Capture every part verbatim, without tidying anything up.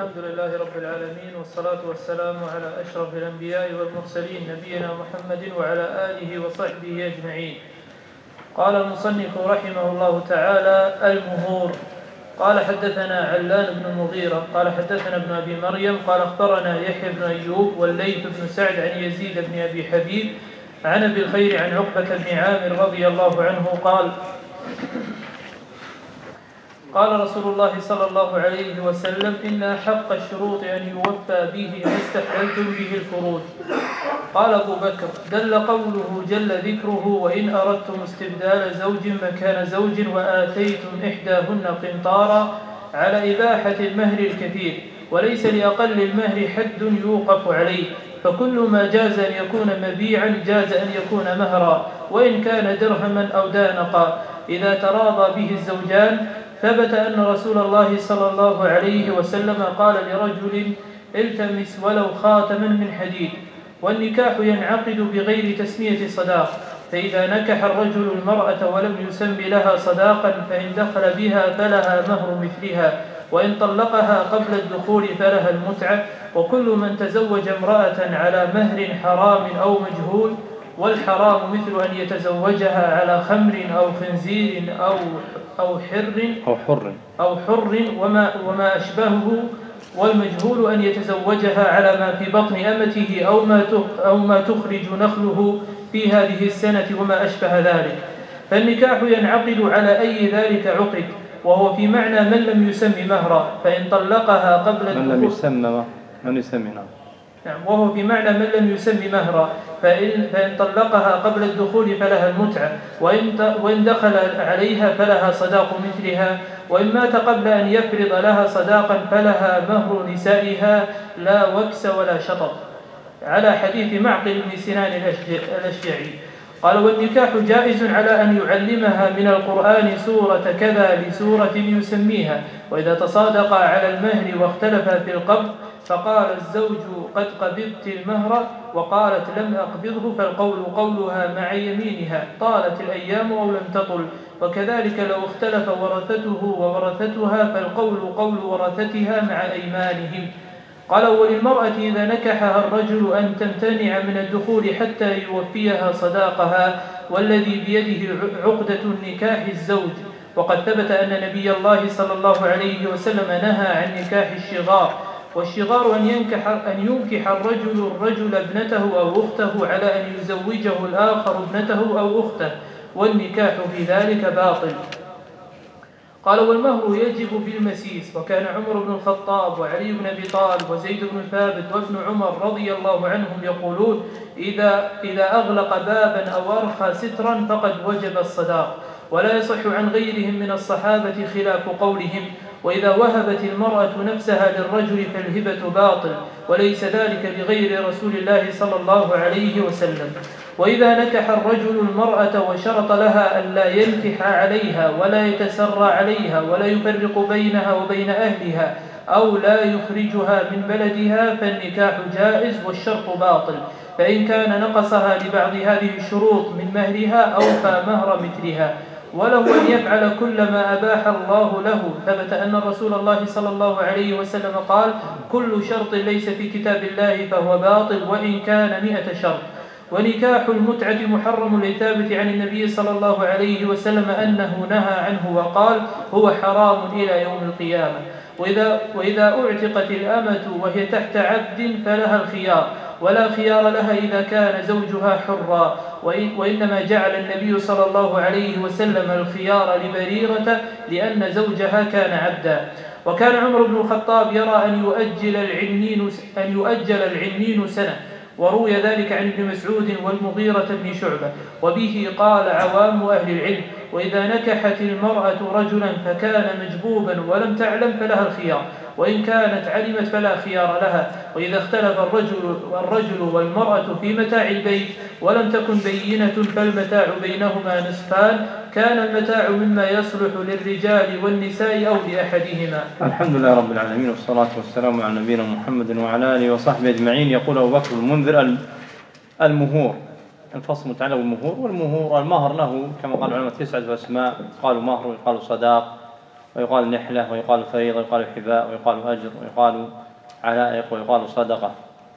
الحمد لله رب العالمين، والصلاة والسلام على أشرف الأنبياء والمرسلين نبينا محمد وعلى آله وصحبه أجمعين. قال المصنف رحمه الله تعالى: المهور. قال حدثنا علان بن المغيرة قال حدثنا ابن أبي مريم قال أخبرنا يحيى بن أيوب والليث بن سعد عن يزيد بن أبي حبيب عن أبي الخير عن عقبة بن عامر رضي الله عنه قال: قال رسول الله صلى الله عليه وسلم: إن أحق الشروط أن يوفى به ما استحللتم به الفروج. قال أبو بكر: دل قوله جل ذكره: وإن أردتم استبدال زوج مكان زوج وآتيتم إحداهن قنطارا على إباحة المهر الكثير، وليس لأقل المهر حد يوقف عليه، فكل ما جاز أن يكون مبيعا جاز أن يكون مهرا، وإن كان درهما أو دانقا إذا تراضى به الزوجان. ثبت أن رسول الله صلى الله عليه وسلم قال لرجل: التمس ولو خاتما من حديد. والنكاح ينعقد بغير تسمية صداق، فإذا نكح الرجل المرأة ولم يسم لها صداقا فإن دخل بها فلها مهر مثلها، وإن طلقها قبل الدخول فلها المتعة. وكل من تزوج امرأة على مهر حرام أو مجهول، والحرام مثل أن يتزوجها على خمر أو خنزير أو أو حر أو حر أو حر وما وما أشبهه، والمجهول أن يتزوجها على ما في بطن أمته أو ما أو ما تخرج نخله في هذه السنة وما أشبه ذلك. فالنكاح ينعقد على أي ذلك عقد، وهو في معنى من لم يسم مهرا، فإن طلقها قبل الدخول من لم يسمى من يسمينا نعم وهو في معنى من لم يسم مهرا، فإن, فإن طلقها قبل الدخول فلها المتعة، وإن, وإن دخل عليها فلها صداق مثلها، وإن مات قبل أن يفرض لها صداقا فلها مهر نسائها لا وكس ولا شطط، على حديث معقل بن سنان الأشجعي. قال: والنكاح جائز على أن يعلمها من القرآن سورة كذا لسورة يسميها، وإذا تصادقا على المهر واختلفا في القبض فقال الزوج: قد قبضت المهر، وقالت: لم أقبضه، فالقول قولها مع يمينها طالت الأيام أو لم تطل. وكذلك لو اختلف ورثته وورثتها فالقول قول ورثتها مع أيمانهم. قال: وللمرأة إذا نكحها الرجل أن تمتنع من الدخول حتى يوفيها صداقها، والذي بيده عقدة النكاح الزوج. وقد ثبت أن نبي الله صلى الله عليه وسلم نهى عن نكاح الشغار. والشغار أن ينكح, أن ينكح الرجل الرجل ابنته أو أخته على أن يزوجه الآخر ابنته أو أخته، والنكاح في ذلك باطل. قال: والمهر يجب بالمسيس. وكان عمر بن الخطاب وعلي بن أبي طالب وزيد بن ثابت وابن عمر رضي الله عنهم يقولون: إذا, إذا أغلق بابا أو أرخى سترا فقد وجب الصداق. ولا يصح عن غيرهم من الصحابة خلاف قولهم: وإذا وهبت المرأة نفسها للرجل فالهبة باطل، وليس ذلك لغير رسول الله صلى الله عليه وسلم. وإذا نكح الرجل المرأة وشرط لها أن لا ينكح عليها ولا يتسرى عليها ولا يفرق بينها وبين أهلها أو لا يخرجها من بلدها فالنكاح جائز والشرط باطل، فإن كان نقصها لبعض هذه الشروط من مهرها أوفى مهر مثلها، وله أن يفعل كل ما أباح الله له. ثبت أن رسول الله صلى الله عليه وسلم قال: كل شرط ليس في كتاب الله فهو باطل وإن كان مئة شرط. ونكاح المتعة محرم لثابت عن النبي صلى الله عليه وسلم أنه نهى عنه وقال: هو حرام إلى يوم القيامة. وإذا, وإذا أعتقت الأمة وهي تحت عبد فلها الخيار، ولا خيار لها إذا كان زوجها حرا، وإنما جعل النبي صلى الله عليه وسلم الخيار لبريرة لأن زوجها كان عبدا. وكان عمر بن الخطاب يرى أن يؤجل العنين, أن يؤجل العنين سنة، وروي ذلك عن ابن مسعود والمغيرة بن شعبة. وبه قال عوام أهل العلم: وإذا نكحت المرأة رجلا فكان مجبوبا ولم تعلم فلها الخيار، وإن كانت علمت فلا خيار لها. وإذا اختلف الرجل, الرجل والمرأة في متاع البيت ولم تكن بينة فالمتاع بينهما نصفان، كان المتاع مما يصلح للرجال والنساء أو لأحدهما. الحمد لله رب العالمين، والصلاة والسلام على نبينا محمد وعلى آله وصحبه أجمعين. يقول أبو بكر المنذر: المهور. الفصل متعلق بالمهور. والمهور المهر له كما قال العلماء تسعة أسماء، قالوا مهر وقالوا صداق ويقال نحلة، ويقال فريضة، ويقال حباء، ويقال أجر، ويقال علائق، ويقال صدقة.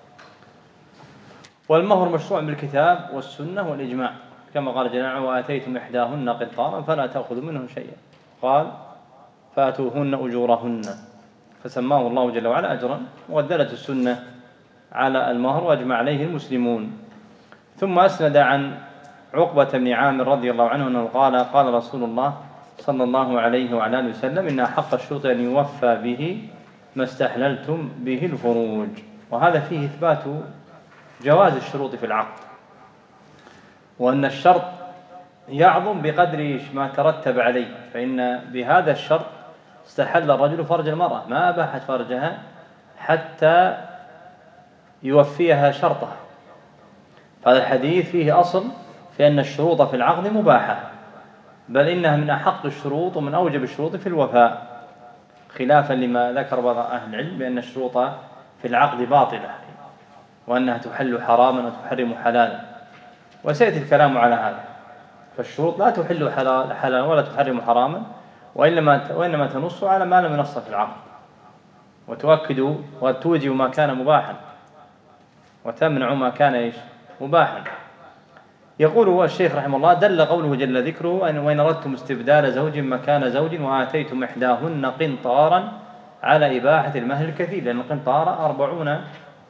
والمهر مشروع بالكتاب والسنة والإجماع، كما قال جل وعلا: وآتيتم إحداهن قنطارا فلا تأخذوا منه شيئا، قال: فآتوهن أجورهن، فسماه الله جل وعلا أجرا. ودلت السنة على المهر وأجمع عليه المسلمون. ثم أسند عن عقبة بن عامر رضي الله عنه أنه قال: قال رسول الله صلى الله عليه وعلى آله وسلم: إن أحق الشروط أن يوفى به ما استحللتم به الفروج. وهذا فيه إثبات جواز الشروط في العقد، وأن الشرط يعظم بقدر ما ترتب عليه، فإن بهذا الشرط استحل الرجل فرج المرأة، ما أباحت فرجها حتى يوفيها شرطها. فهذا الحديث فيه أصل في أن الشروط في العقد مباحة، بل إنها من أحق الشروط ومن أوجب الشروط في الوفاء، خلافا لما ذكر بعض أهل العلم بأن الشروط في العقد باطلة، وأنها تحل حراما وتحرم حلالا، وسيأتي الكلام على هذا. فالشروط لا تحل حلالا ولا تحرم حراما، وإنما وإنما تنص على ما لم ينص في العقد، وتؤكد وتوجب ما كان مباحا، وتمنع ما كان إيش مباحا. يقول هو الشيخ رحمه الله: دل قوله جل ذكره: أن وإن أردتم استبدال زوج مكان زوج وآتيتم إحداهن قنطارا على إباحة المهر الكثير، لأن القنطار أربعون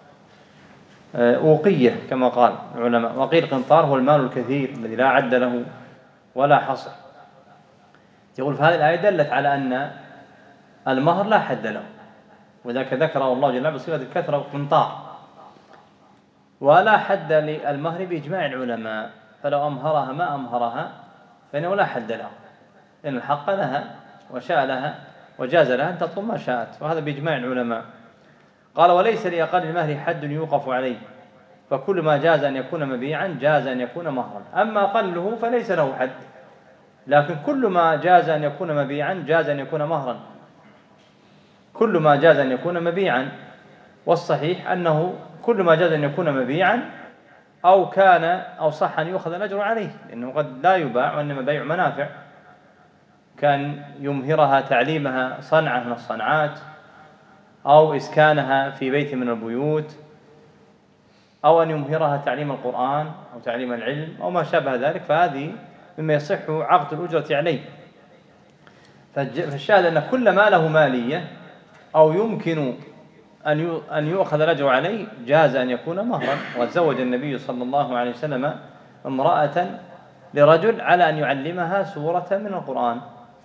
أوقية كما قال العلماء، وقيل قنطار هو المال الكثير الذي لا عد له ولا حصر. يقول فهذه الآية دلت على أن المهر لا حد له، وذاك ذكره الله جل وعلا بصيغة الكثرة قنطار، ولا حد للمهر بإجماع العلماء، فلو أمهرها ما أمهرها فإنه لا حد له، لأن الحق لها وشاء لها وجاز لها أن تطلب ما شاءت، وهذا بإجماع العلماء. قال: وليس لأقل المهر حد يوقف عليه، فكل ما جاز أن يكون مبيعا جاز أن يكون مهرا، أما أقله فليس له حد، لكن كل ما جاز أن يكون مبيعا جاز أن يكون مهرا، كل ما جاز أن يكون مبيعا. والصحيح أنه كل ما جاز أن يكون مبيعا أو كان أو صح أن يؤخذ الأجر عليه، لأنه قد لا يباع وإنما بيع منافع، كان يمهرها تعليمها صنعة من الصنعات، أو إسكانها في بيت من البيوت، أو أن يمهرها تعليم القرآن أو تعليم العلم أو ما شابه ذلك، فهذه مما يصح عقد الأجرة عليه. فالشاهد أن كل ما له مالية أو يمكن أن يؤخذ الأجر عليه جاز أن يكون مهرا. وتزوج النبي صلى الله عليه وسلم امرأة لرجل على أن يعلمها سورة من القرآن،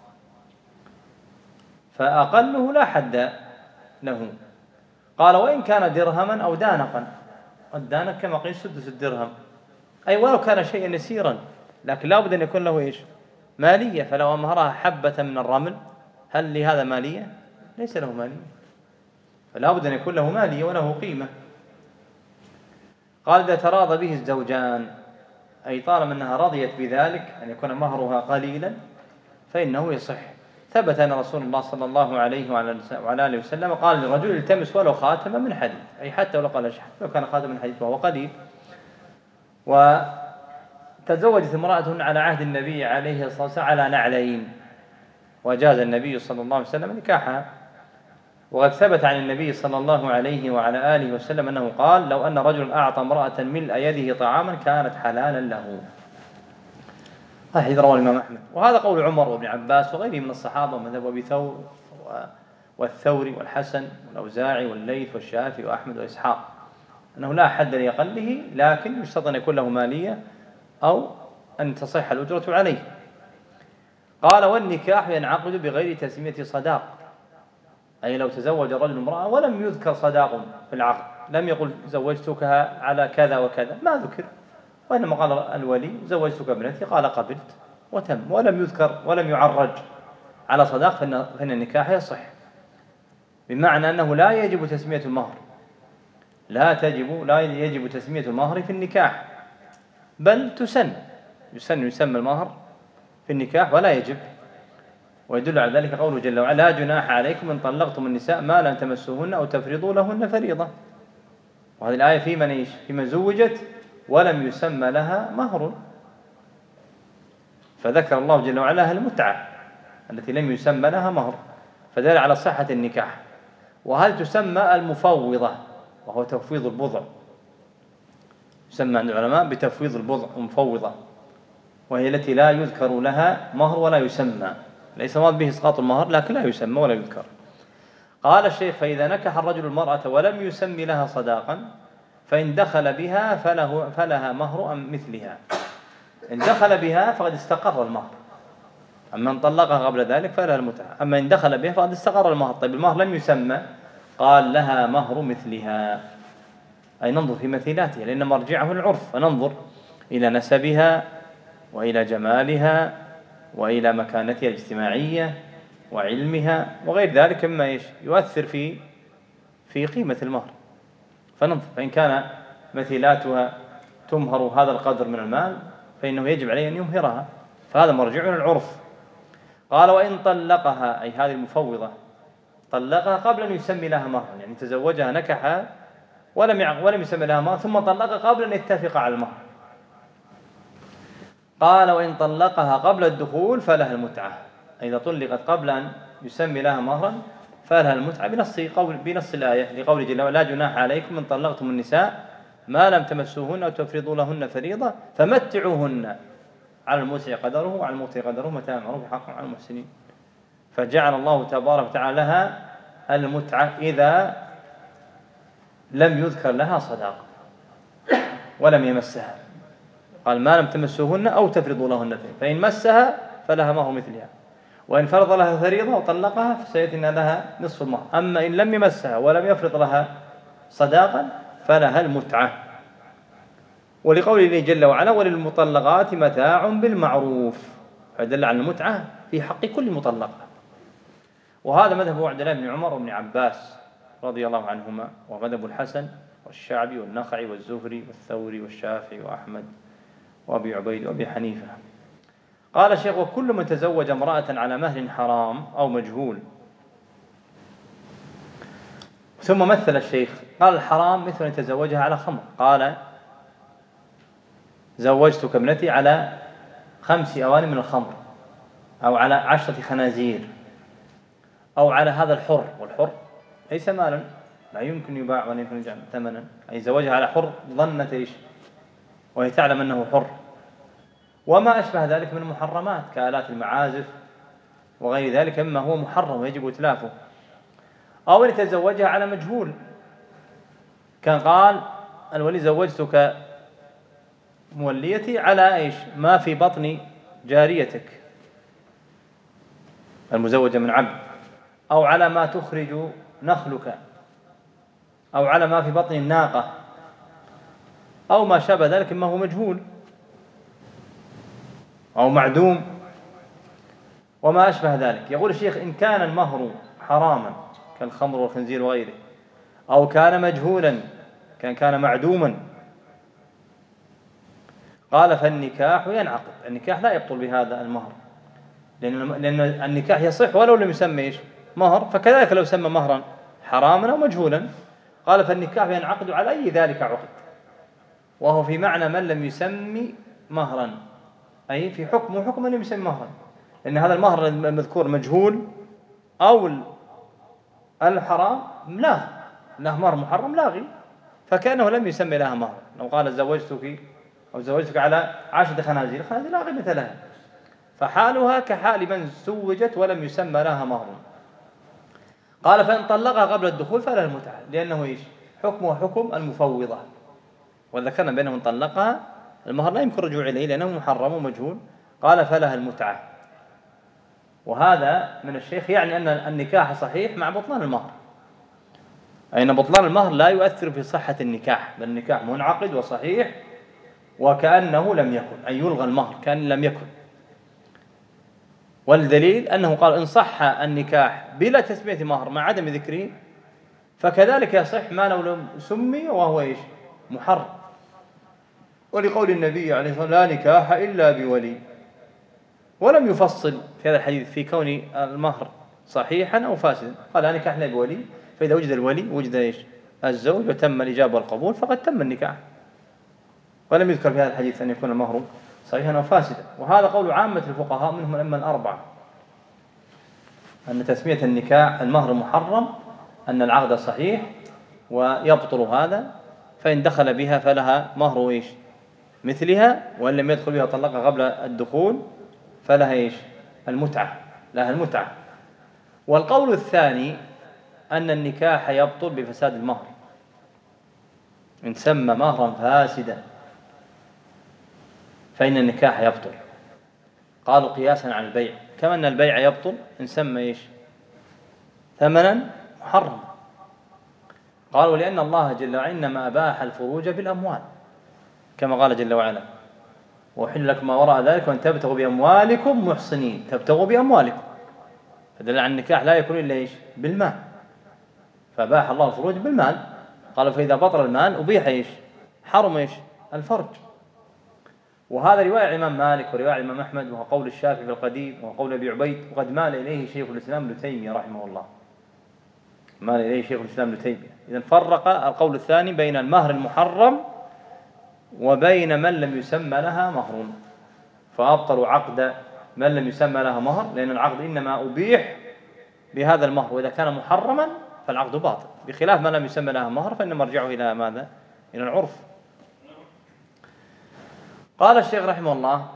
فأقله لا حد له. قال: وإن كان درهما أو دانقا، الدانق كما قيل سدس الدرهم، أي ولو كان شيئا يسيرا، لكن لا بد أن يكون له إيش مالية. فلو أمهرها حبة من الرمل هل لهذا مالية؟ ليس له مالية، فلا بد أن يكون له مالية وله قيمة. قال: إذا تراضى به الزوجان، أي طالما أنها رضيت بذلك أن يكون مهرها قليلا فإنه يصح. ثبت أن رسول الله صلى الله عليه وعلى آله وسلم قال للرجل: التمس ولو خاتما من حديد، أي حتى ولو قال شحت، لو كان خاتم من حديد فهو قليل. وتزوجت امرأة على عهد النبي عليه الصلاة والسلام على نعلين، وجاز النبي صلى الله عليه وسلم نكاحها. وقد ثبت عن النبي صلى الله عليه وعلى آله وسلم أنه قال: لو أن رجل أعطى امرأة ملء يده طعاما كانت حلالا له. هذا رواه الإمام أحمد. وهذا قول عمر وابن عباس وغيره من الصحابة، ومذهب أبي ثور والثوري والحسن والأوزاعي والليث والشافعي وأحمد وإسحاق، أنه لا حد لأقله، لكن يشترط أن يكون له مالية أو أن تصح الأجرة عليه. قال: والنكاح ينعقد بغير تسمية صداق، أي لو تزوج الرجل امرأة ولم يذكر صداق في العقد، لم يقل زوجتكها على كذا وكذا، ما ذكر، وإنما قال الولي: زوجتك ابنتي، قال قبلت، وتم، ولم يذكر ولم يعرج على صداق، فإن النكاح يصح. بمعنى أنه لا يجب تسمية المهر، لا تجب لا يجب تسمية المهر في النكاح، بل تسن يسن يسمى المهر في النكاح ولا يجب. ويدل على ذلك قوله جل وعلا: لا جناح عليكم إن طلقتم النساء ما لم تمسوهن أو تفرضوا لهن فريضة. وهذه الآية في من إيش؟ في من زوجت ولم يسمى لها مهر، فذكر الله جل وعلا المتعة التي لم يسمى لها مهر، فدل على صحة النكاح. وهل تسمى المفوضة، وهو تفويض البضع، يسمى عند العلماء بتفويض البضع مفوضة، وهي التي لا يذكر لها مهر ولا يسمى، ليس مراد به إسقاط المهر لكن لا يسمى ولا يذكر. قال الشيخ: فإذا نكح الرجل المرأة ولم يسمي لها صداقا فإن دخل بها فله فلها مهر أم مثلها. إن دخل بها فقد استقر المهر، أما إن طلقها قبل ذلك فلها المتعة. أما إن دخل بها فقد استقر المهر. طيب المهر لم يسمى، قال: لها مهر مثلها، أي ننظر في مثيلاتها، لأن مرجعه العرف، فننظر إلى نسبها وإلى جمالها وإلى مكانتها الاجتماعية وعلمها وغير ذلك مما يؤثر في في قيمة المهر، فننظر. فإن كان مثيلاتها تمهر هذا القدر من المال فإنه يجب عليه أن يمهرها، فهذا مرجعنا العرف. قال: وإن طلقها، أي هذه المفوضة طلقها قبل أن يسمي لها مهرا، يعني تزوجها نكحها ولم ولم يسمي لها مهر ثم طلقها قبل أن يتفق على المهر. قال: وإن طلقها قبل الدخول فلها المتعة، إذا طلقت قبل أن يسمي لها مهرا فلها المتعة بنص قول بنص الآية، لقول جل وعلا: لا جناح عليكم إن طلقتم النساء ما لم تمسوهن أو تفرضوا لهن فريضة فمتعوهن على الموسع قدره وعلى الموسع قدره متاع معروف حقا على المحسنين. فجعل الله تبارك وتعالى لها المتعة إذا لم يذكر لها صداقة ولم يمسها، قال: ما لم تمسوهن أو تفرضوا لهن فريضة، فإن مسها فلها مهر مثلها، وإن فرض لها فريضة وطلقها فسيأتينا لها نصف المهر. أما إن لم يمسها ولم يفرض لها صداقا فلها المتعة. ولقوله جل وعلا: وللمطلقات متاع بالمعروف، فدل على المتعة في حق كل مطلقة. وهذا مذهب عبد الله بن عمر وابن عباس رضي الله عنهما، ومذهب الحسن والشعبي والنخعي والزهري والثوري والشافعي وأحمد وأبي عبيد وأبي حنيفة. قال الشيخ: وكل من تزوج امرأة على مهر حرام أو مجهول. ثم مثل الشيخ قال: الحرام مثل أن يتزوجها على خمر، قال: زوجتك ابنتي على خمس أواني من الخمر، أو على عشرة خنازير، أو على هذا الحر، والحر ليس مالا لا يمكن يباع ولا يمكن يجعل ثمنا، أي زوجها على حر ظنت إيش وهي تعلم أنه حر، وما أشبه ذلك من المحرمات كآلات المعازف وغير ذلك مما هو محرم ويجب إتلافه. أو أن يتزوجها على مجهول، كان قال الولي: زوجتك موليتي على إيش ما في بطن جاريتك المزوجة من عبد، أو على ما تخرج نخلك، أو على ما في بطن الناقة، أو ما شابه ذلك مما هو مجهول أو معدوم وما أشبه ذلك. يقول الشيخ: إن كان المهر حراما كالخمر والخنزير وغيره، أو كان مجهولا كان كان معدوما، قال: فالنكاح ينعقد. النكاح لا يبطل بهذا المهر، لأن لأن النكاح يصح ولو لم يسمى إيش مهر، فكذلك لو سمى مهرا حراما أو مجهولا. قال: فالنكاح ينعقد على أي ذلك عقد، وهو في معنى من لم يسمي مهرا، أي في حكمه حكم من لم يسمي مهرا، لأن هذا المهر المذكور مجهول أو الحرام لا له مهر محرم لاغي، فكأنه لم يسمي لها مهر. لو قال: زوجتك أو زوجتك على عشرة خنازير، خنازير لا قيمة لها، فحالها كحال من زوجت ولم يسمى لها مهر. قال: فإن طلقها قبل الدخول فلا المتعة، لأنه إيش حكمه حكم المفوضة، وذكرنا بأنه من طلقها المهر لا يمكن الرجوع إليه لأنه محرم ومجهول. قال: فلها المتعة. وهذا من الشيخ يعني أن النكاح صحيح مع بطلان المهر، أي أن بطلان المهر لا يؤثر في صحة النكاح، بل النكاح منعقد وصحيح وكأنه لم يكن، أي يلغى المهر كأن لم يكن. والدليل أنه قال: إن صح النكاح بلا تسمية مهر مع عدم ذكره فكذلك يصح ما لو لم سمي وهو إيش محرم. ولقول النبي عليه الصلاة والسلام: لا نكاح إلا بولي. ولم يفصل في هذا الحديث في كون المهر صحيحا أو فاسدا، قال: لا نكاح إلا بولي، فإذا وجد الولي وجد إيش الزوج وتم الإجابة والقبول فقد تم النكاح. ولم يذكر في هذا الحديث أن يكون المهر صحيحا أو فاسدا. وهذا قول عامة الفقهاء منهم الأئمة الأربعة، أن تسمية النكاح المهر محرم أن العقد صحيح ويبطل هذا، فإن دخل بها فلها مهر إيش مثلها، وإن لم يدخل بها طلقها قبل الدخول فلها إيش المتعة، لها المتعة. والقول الثاني أن النكاح يبطل بفساد المهر، إن سمى مهرا فاسدا فإن النكاح يبطل. قالوا قياسا على البيع، كما أن البيع يبطل إن سمى إيش ثمنا محرما. قالوا لأن الله جل وعلا إنما أباح الفروج بالأموال، كما قال جل وعلا وأحل لكم ما وراء ذلك وأن تبتغوا بأموالكم محصنين، تبتغوا بأموالكم، فدل على النكاح لا يكون إلا إيش بالمال، فأباح الله الفروج بالمال. قالوا فإذا بطل المال أبيح إيش حرم إيش الفرج. وهذا رواية الإمام مالك ورواية الإمام أحمد، وهو قول الشافعي في القديم وقول أبي عبيد، وقد مال إليه شيخ الإسلام ابن تيمية رحمه الله، مال إليه شيخ الإسلام ابن تيمية. إذن فرق القول الثاني بين المهر المحرم وبين من لم يسمى لها مهر، فأبطلوا عقد من لم يسمى لها مهر، لأن العقد إنما أبيح بهذا المهر، وإذا كان محرما فالعقد باطل، بخلاف من لم يسمى لها مهر فإن مرجعه إلى ماذا؟ إلى العرف. قال الشيخ رحمه الله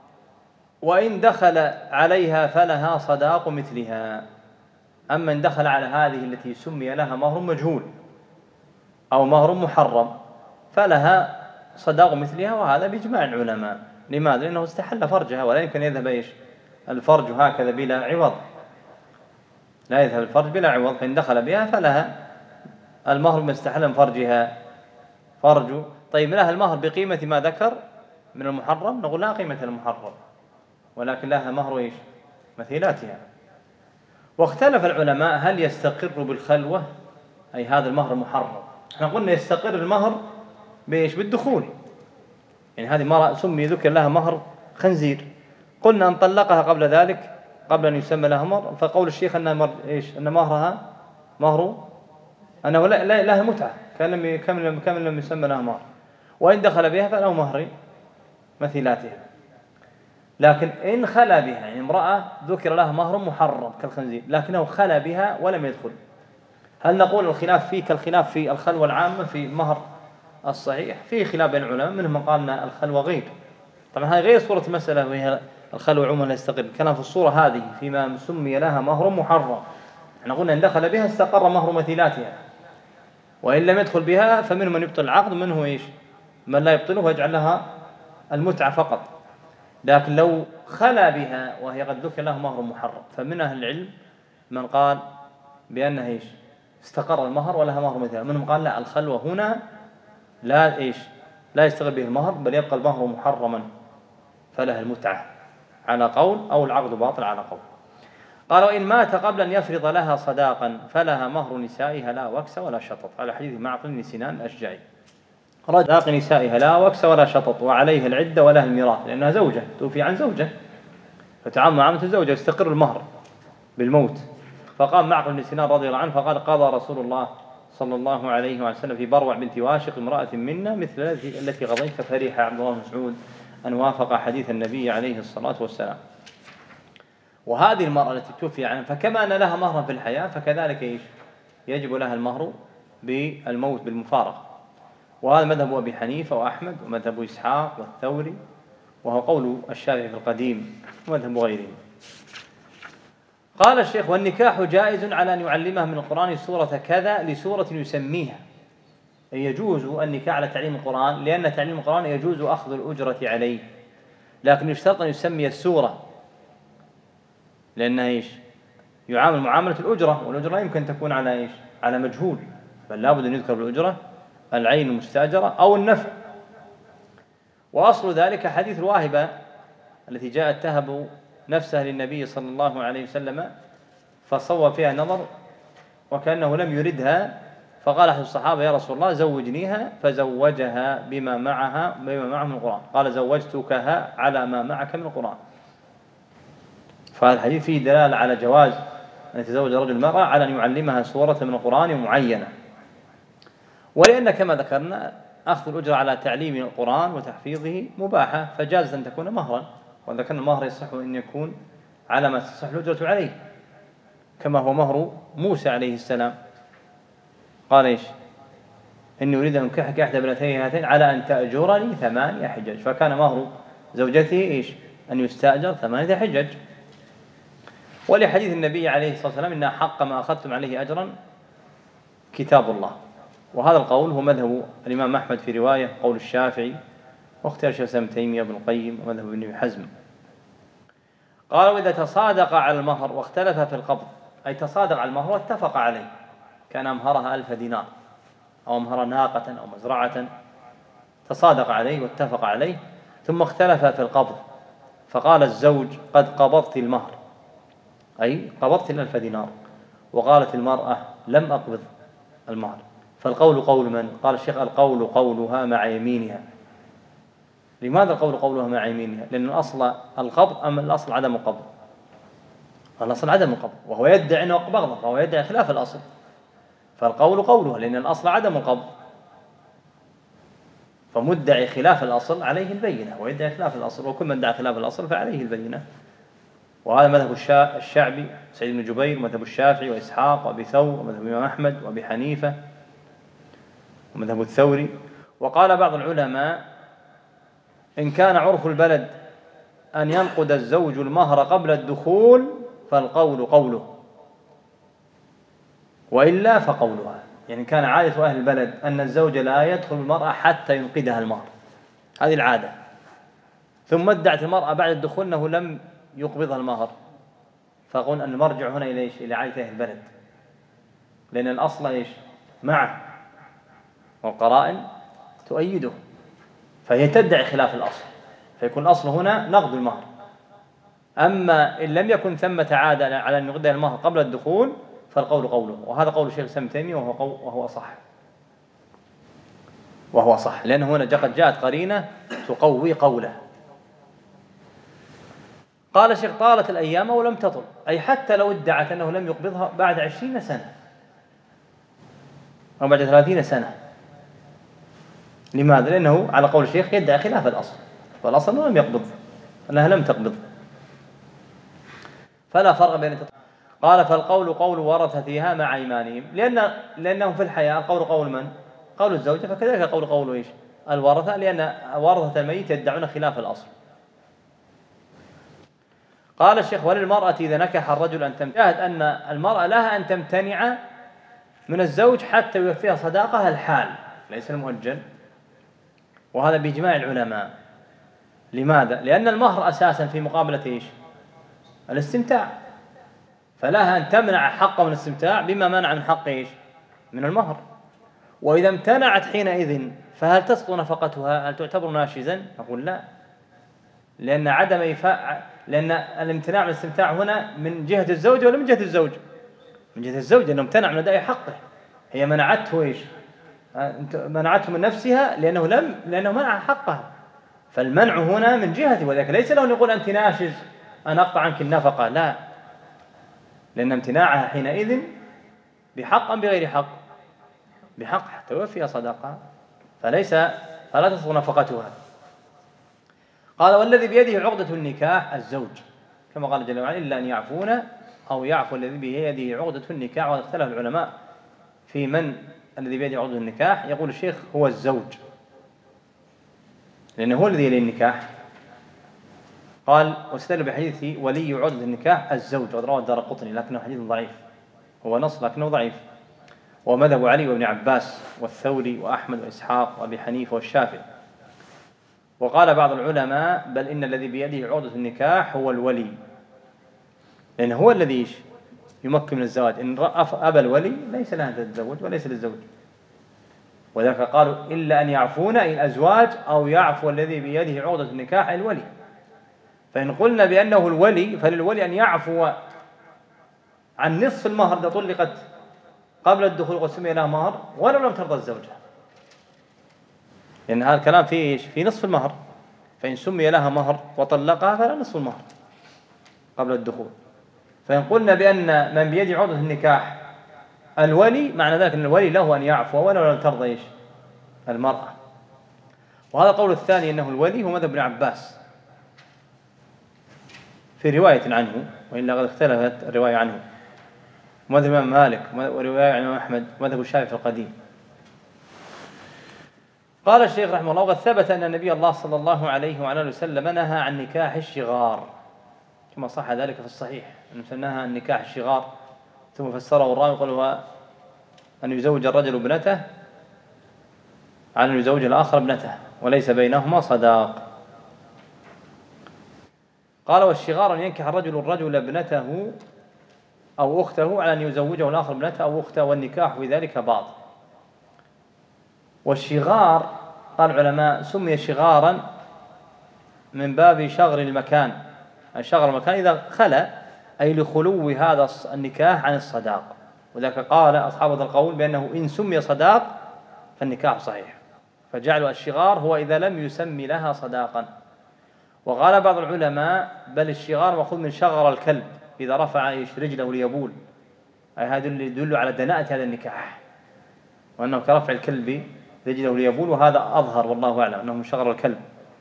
وإن دخل عليها فلها صداق مثلها. أما إن دخل على هذه التي سمي لها مهر مجهول أو مهر محرم فلها صداق مثلها، وهذا بإجماع العلماء. لماذا؟ لأنه استحل فرجها، ولا يمكن يذهب إيش الفرج هكذا بلا عوض، لا يذهب الفرج بلا عوض، فإن دخل بها فلها المهر ما استحل من فرجها فرج. طيب لها المهر بقيمة ما ذكر من المحرم؟ نقول لا قيمة المحرم، ولكن لها مهر إيش مثيلاتها. واختلف العلماء هل يستقر بالخلوة، أي هذا المهر محرم. احنا قلنا يستقر المهر بإيش بالدخول، يعني هذه مرأة سمي ذكر لها مهر خنزير، قلنا أن طلقها قبل ذلك قبل أن يسمى لها مهر، فقول الشيخ أن مر إيش أن مهرها مهر أنه لا لا لها متعة كان لم كم كم لم يسمى لها مهر، وإن دخل بها فله مهر مثيلاتها. لكن إن خلا بها، يعني امرأة ذكر لها مهر محرم كالخنزير لكنه خلا بها ولم يدخل، هل نقول الخلاف فيه كالخلاف في الخلوة العامة في مهر الصحيح؟ فيه خلاف بين العلماء، منهم من قال أن الخلوة غير، طبعا هذه غير صورة المسألة وهي الخلوة عموما لا يستقر، كلام في الصورة هذه فيما سمي لها مهر محرم. احنا قلنا إن دخل بها استقر مهر مثيلاتها، وإن لم يدخل بها فمنهم من يبطل العقد، منه إيش من لا يبطله ويجعل لها المتعة فقط. لكن لو خلا بها وهي قد ذكر له مهر محرم، فمن أهل العلم من قال بأنها إيش استقر المهر ولها مهر مثيلة، منهم قال لا، الخلوة هنا لا إيش لا يستغل به المهر، بل يبقى المهر محرما فلها المتعة على قول، أو العقد باطل على قول. قالوا إن مات قبل أن يفرض لها صداقا فلها مهر نسائها لا وكس ولا شطط، على حديث معقل بن سنان الأشجعي، صداق نسائها لا وكس ولا شطط، وعليها العدة ولها الميراث، لأنها زوجة توفي عن زوجة فتعامل معاملة الزوجة يستقر المهر بالموت. فقام معقل بن سنان رضي الله عنه فقال قضى رسول الله صلى الله عليه وسلم في بروع بنت واشق امرأة منا مثل التي قضيت، ففرح عبد الله بن مسعود أن وافق حديث النبي عليه الصلاة والسلام. وهذه المرأة التي توفي عنها فكما أن لها مهر في الحياة فكذلك إيش يجب لها المهر بالموت بالمفارقة. وهذا مذهب أبي حنيفة وأحمد ومذهب إسحاق والثوري، وهو قول الشافعي في القديم ومذهب غيره. قال الشيخ والنكاح جائز على أن يعلمها من القرآن سورة كذا لسورة يسميها، أي يجوز النكاح على تعليم القرآن، لأن تعليم القرآن يجوز أخذ الأجرة عليه، لكن يشترط أن يسمي السورة، لأنها إيش يعامل معاملة الأجرة، والأجرة يمكن تكون على إيش على مجهول، بل لابد أن يذكر بالأجرة العين المستأجرة أو النفع. وأصل ذلك حديث الواهبة التي جاءت تهب نفسها للنبي صلى الله عليه وسلم فصوى فيها نظر وكأنه لم يردها، فقال أحد الصحابة يا رسول الله زوجنيها، فزوجها بما معها بما معه من القرآن، قال زوجتكها على ما معك من القرآن. فهذا الحديث فيه دلالة على جواز أن يتزوج رجل المرأة على أن يعلمها سورة من القرآن معينة، ولأن كما ذكرنا أخذ الأجرة على تعليم القرآن وتحفيظه مباحة، فجاز أن تكون مهرا، وذكرنا المهر يصح أن يكون على ما تصح الأجرة عليه. كما هو مهر موسى عليه السلام. قال إيش؟ إني أريد أن أنكحك إحدى ابنتي هاتين على أن تأجرني ثمانية حجج، فكان مهر زوجته إيش؟ أن يستأجر ثمانية حجج. ولحديث النبي عليه الصلاة والسلام إن حق ما أخذتم عليه أجرا كتاب الله. وهذا القول هو مذهب الإمام أحمد في رواية، قول الشافعي، واختيار شيخ الإسلام ابن تيمية بن القيم، ومذهب ابن حزم. قال وإذا تصادق على المهر واختلف في القبض، أي تصادق على المهر واتفق عليه، كان أمهرها ألف دينار أو أمهر ناقة أو مزرعة، تصادق عليه واتفق عليه، ثم اختلف في القبض، فقال الزوج قد قبضت المهر، أي قبضت الألف دينار، وقالت المرأة لم أقبض المهر، فالقول قول من؟ قال الشيخ القول قولها مع يمينها. لماذا القول قولها مع يمينها؟ لأن الأصل القبض أم الأصل عدم القبض؟ الأصل عدم القبض، وهو يدعي أنه قبضه، فهو يدعي خلاف الأصل، فالقول قولها، لأن الأصل عدم القبض، فمدعي خلاف الأصل عليه البينة، ويدعي خلاف الأصل، وكل من دعا خلاف الأصل فعليه البينة. وهذا مذهب الشعبي سعيد بن جبير، ومذهب الشافعي وإسحاق وأبي ثور، ومذهب الإمام أحمد وأبي حنيفة، ومذهب الثوري. وقال بعض العلماء إن كان عرف البلد أن ينقض الزوج المهر قبل الدخول فالقول قوله، وإلا فقولها. يعني كان عادة أهل البلد أن الزوج لا يدخل المرأة حتى ينقذها المهر، هذه العادة، ثم ادعت المرأة بعد الدخول أنه لم يقبضها المهر، فأقول أن المرجع هنا إلى إيش؟ إلى عادة أهل البلد، لأن الأصل إيش؟ معه، والقرائن تؤيده، فهي تدعي خلاف الأصل، فيكون الأصل هنا نقض المهر. أما إن لم يكن ثمة عادة على أن يقضي المهر قبل الدخول فالقول قوله، وهذا قول الشيخ الإسلام ابن تيمية، وهو وهو صح، وهو صح، لأن هنا قد جاءت قرينة تقوي قوله. قال الشيخ طالت الأيام ولم تطل، أي حتى لو ادعت أنه لم يقبضها بعد عشرين سنة أو بعد ثلاثين سنة. لماذا؟ لأنه على قول الشيخ يدعي خلاف الأصل، والأصل أنه لم يقبض، أنها لم تقبض، فلا فرق بين التطلق. قال فالقول قول ورثتها مع إيمانهم، لأن لأنهم في الحياة القول قول من؟ قول الزوجة، فكذلك القول قول إيش؟ الورثة، لأن ورثة الميت يدعون خلاف الأصل. قال الشيخ وللمرأة إذا نكح الرجل أن تمتنع، أن المرأة لها أن تمتنع من الزوج حتى يوفيها صداقها الحال، ليس المؤجل، وهذا بإجماع العلماء. لماذا؟ لأن المهر أساسا في مقابلة إيش؟ الاستمتاع، فلها أن تمنع حقه من الاستمتاع بما منع من حق إيش؟ من المهر. وإذا امتنعت حينئذ فهل تسقط نفقتها؟ هل تعتبر ناشزا؟ نقول لا، لأن عدم إيفاء، لأن الامتناع من الاستمتاع هنا من جهة الزوج ولا من جهة الزوج؟ من جهة الزوج، لأنه امتنع من أداء حقه، هي منعته إيش؟ منعته من نفسها لأنه لم لأنه منع حقها، فالمنع هنا من جهته، وذلك ليس له أن يقول أنت ناشز أنا أقطع عنك النفقة، لا، لأن امتناعها حينئذ بحق أم بغير حق؟ بحق حتى يوفي صداقها، فليس فلا تسقط نفقتها. قال والذي بيده عقدة النكاح الزوج، كما قال جل وعلا إلا أن يعفون أو يعفو الذي بيده عقدة النكاح. واختلف العلماء في من الذي بيده عقدة النكاح. يقول الشيخ هو الزوج، لأنه هو الذي يلي النكاح. قال واستدل بحديث ولي عقدة النكاح الزوج، ورواه الدارقطني لكنه حديث ضعيف، هو نص لكنه ضعيف. ومذهب علي وابن عباس والثوري وأحمد وإسحاق وأبي حنيفة والشافعي. وقال بعض العلماء بل إن الذي بيده عقدة النكاح هو الولي، لأنه هو الذي يمكن من الزواج، إن أبى الولي ليس لها أن تتزوج وليس للزوج. وذلك قالوا إلا أن يعفون أي الأزواج أو يعفو الذي بيده عقدة النكاح الولي. فإن قلنا بأنه الولي فللولي أن يعفو عن نصف المهر إذا طلقت قبل الدخول وسمي لها مهر ولو لم ترضى الزوجة، لأن هذا الكلام فيه في نصف المهر، فإن سمي لها مهر وطلقها فلا نصف المهر قبل الدخول. فإن قلنا بأن من بيده عقدة النكاح الولي، معنى ذلك أن الولي له أن يعفو ولو لم ترضى إيش؟ المرأة. وهذا القول الثاني أنه الولي هو مذهب ابن عباس في رواية عنه، وإلا قد اختلفت الرواية عنه. ومذهب الإمام مالك ورواية عن الإمام أحمد ومذهب الشافعي في القديم. قال الشيخ رحمه الله: وقد ثبت أن النبي الله صلى الله عليه وعلى آله وسلم نهى عن نكاح الشغار، كما صح ذلك في الصحيح أنه نهى عن نكاح الشغار، ثم فسره الراوي قال هو أن يزوج الرجل ابنته على أن يزوج الآخر ابنته وليس بينهما صداق. قال: والشغار أن ينكح الرجل الرجل ابنته أو أخته على أن يزوجه الآخر ابنته أو أخته، والنكاح بذلك باطل. والشغار قال العلماء سمي شغارا من باب شغر المكان، أي شغر المكان إذا خلا، أي لخلو هذا النكاح عن الصداق، وذلك قال أصحاب هذا القول بأنه إن سمي صداق فالنكاح صحيح، فجعلوا الشغار هو إذا لم يسمي لها صداقا. وقال بعض العلماء بل الشغار مأخوذ من شغر الكلب إذا رفع رجله ليبول، أي هذا اللي يدل على دناءة هذا النكاح، وأنه كرفع الكلب رجله ليبول، وهذا أظهر والله أعلم أنه من شغر الكلب.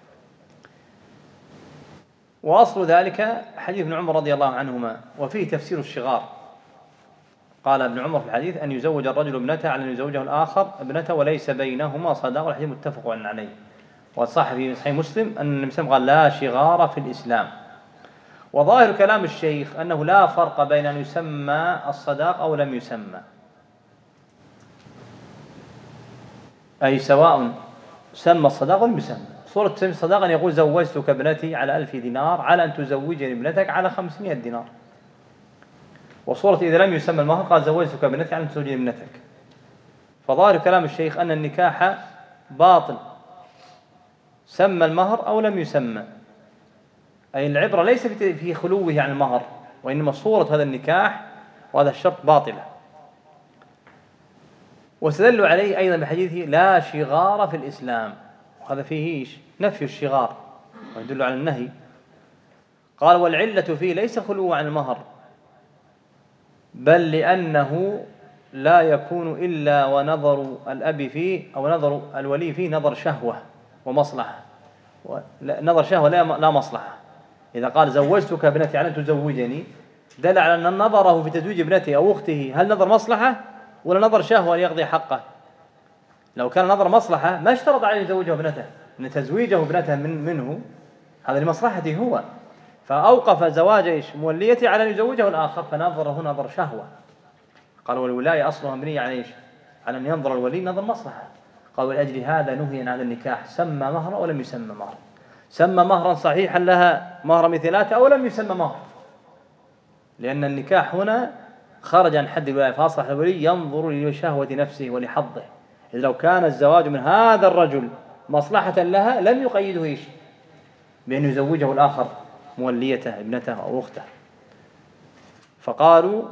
وأصل ذلك حديث ابن عمر رضي الله عنهما، وفيه تفسير الشغار. قال ابن عمر في الحديث أن يزوج الرجل ابنته على أن يزوجه الآخر ابنته وليس بينهما صداق، والحديث متفق عليه. والصح في صحيح مسلم أن النبي صلى الله عليه وسلم قال: لا شغار في الإسلام. وظاهر كلام الشيخ أنه لا فرق بين أن يسمى الصداق أو لم يسمى، أي سواء سمى الصداق ولم يسمى. صورة تسمي الصداق أن يقول: زوجتك ابنتي على ألف دينار على أن تزوجني ابنتك على خمسمائة دينار. وصورة إذا لم يسمى المهر قال: زوجتك ابنتي على أن تزوجني ابنتك. فظاهر كلام الشيخ أن النكاح باطل سمى المهر أو لم يسمى، أي العبرة ليس في خلوه عن المهر، وإنما صورة هذا النكاح، وهذا الشرط باطلة. واستدلوا عليه أيضا بحديثه: لا شغار في الإسلام، وهذا فيه إيش؟ نفي الشغار، ويدل على النهي. قال: والعلة فيه ليس خلوه عن المهر، بل لأنه لا يكون إلا ونظر الأب فيه أو نظر الولي فيه نظر شهوة ومصلحة، نظر شهوة لا مصلحة. إذا قال: زوجتك ابنتي على أن تزوجني، دل على أن نظره في تزويج ابنته أو أخته هل نظر مصلحة ولا نظر شهوة ليقضي حقه. لو كان نظر مصلحة ما اشترط عليه زوجه ابنته، أن تزويجه ابنته من منه هذا لمصلحته هو، فأوقف زواج إيش موليته على أن يزوجه الآخر، فنظره نظر شهوة. قال: والولاية أصلها مبنية على إيش؟ على أن ينظر الولي نظر مصلحة. قال: ولأجل هذا نهي عن هذا النكاح، سمى مهرا ولم يسمى مهرا، سمى مهرا صحيحا لها مهر مثلاته أو لم يسمى مهر، لأن النكاح هنا خرج عن حد الولاية، فأصبح الولي ينظر لشهوة نفسه ولحظه. إذ لو كان الزواج من هذا الرجل مصلحة لها لم يقيده إيش بأن يزوجه الآخر موليته ابنته أو أخته. فقالوا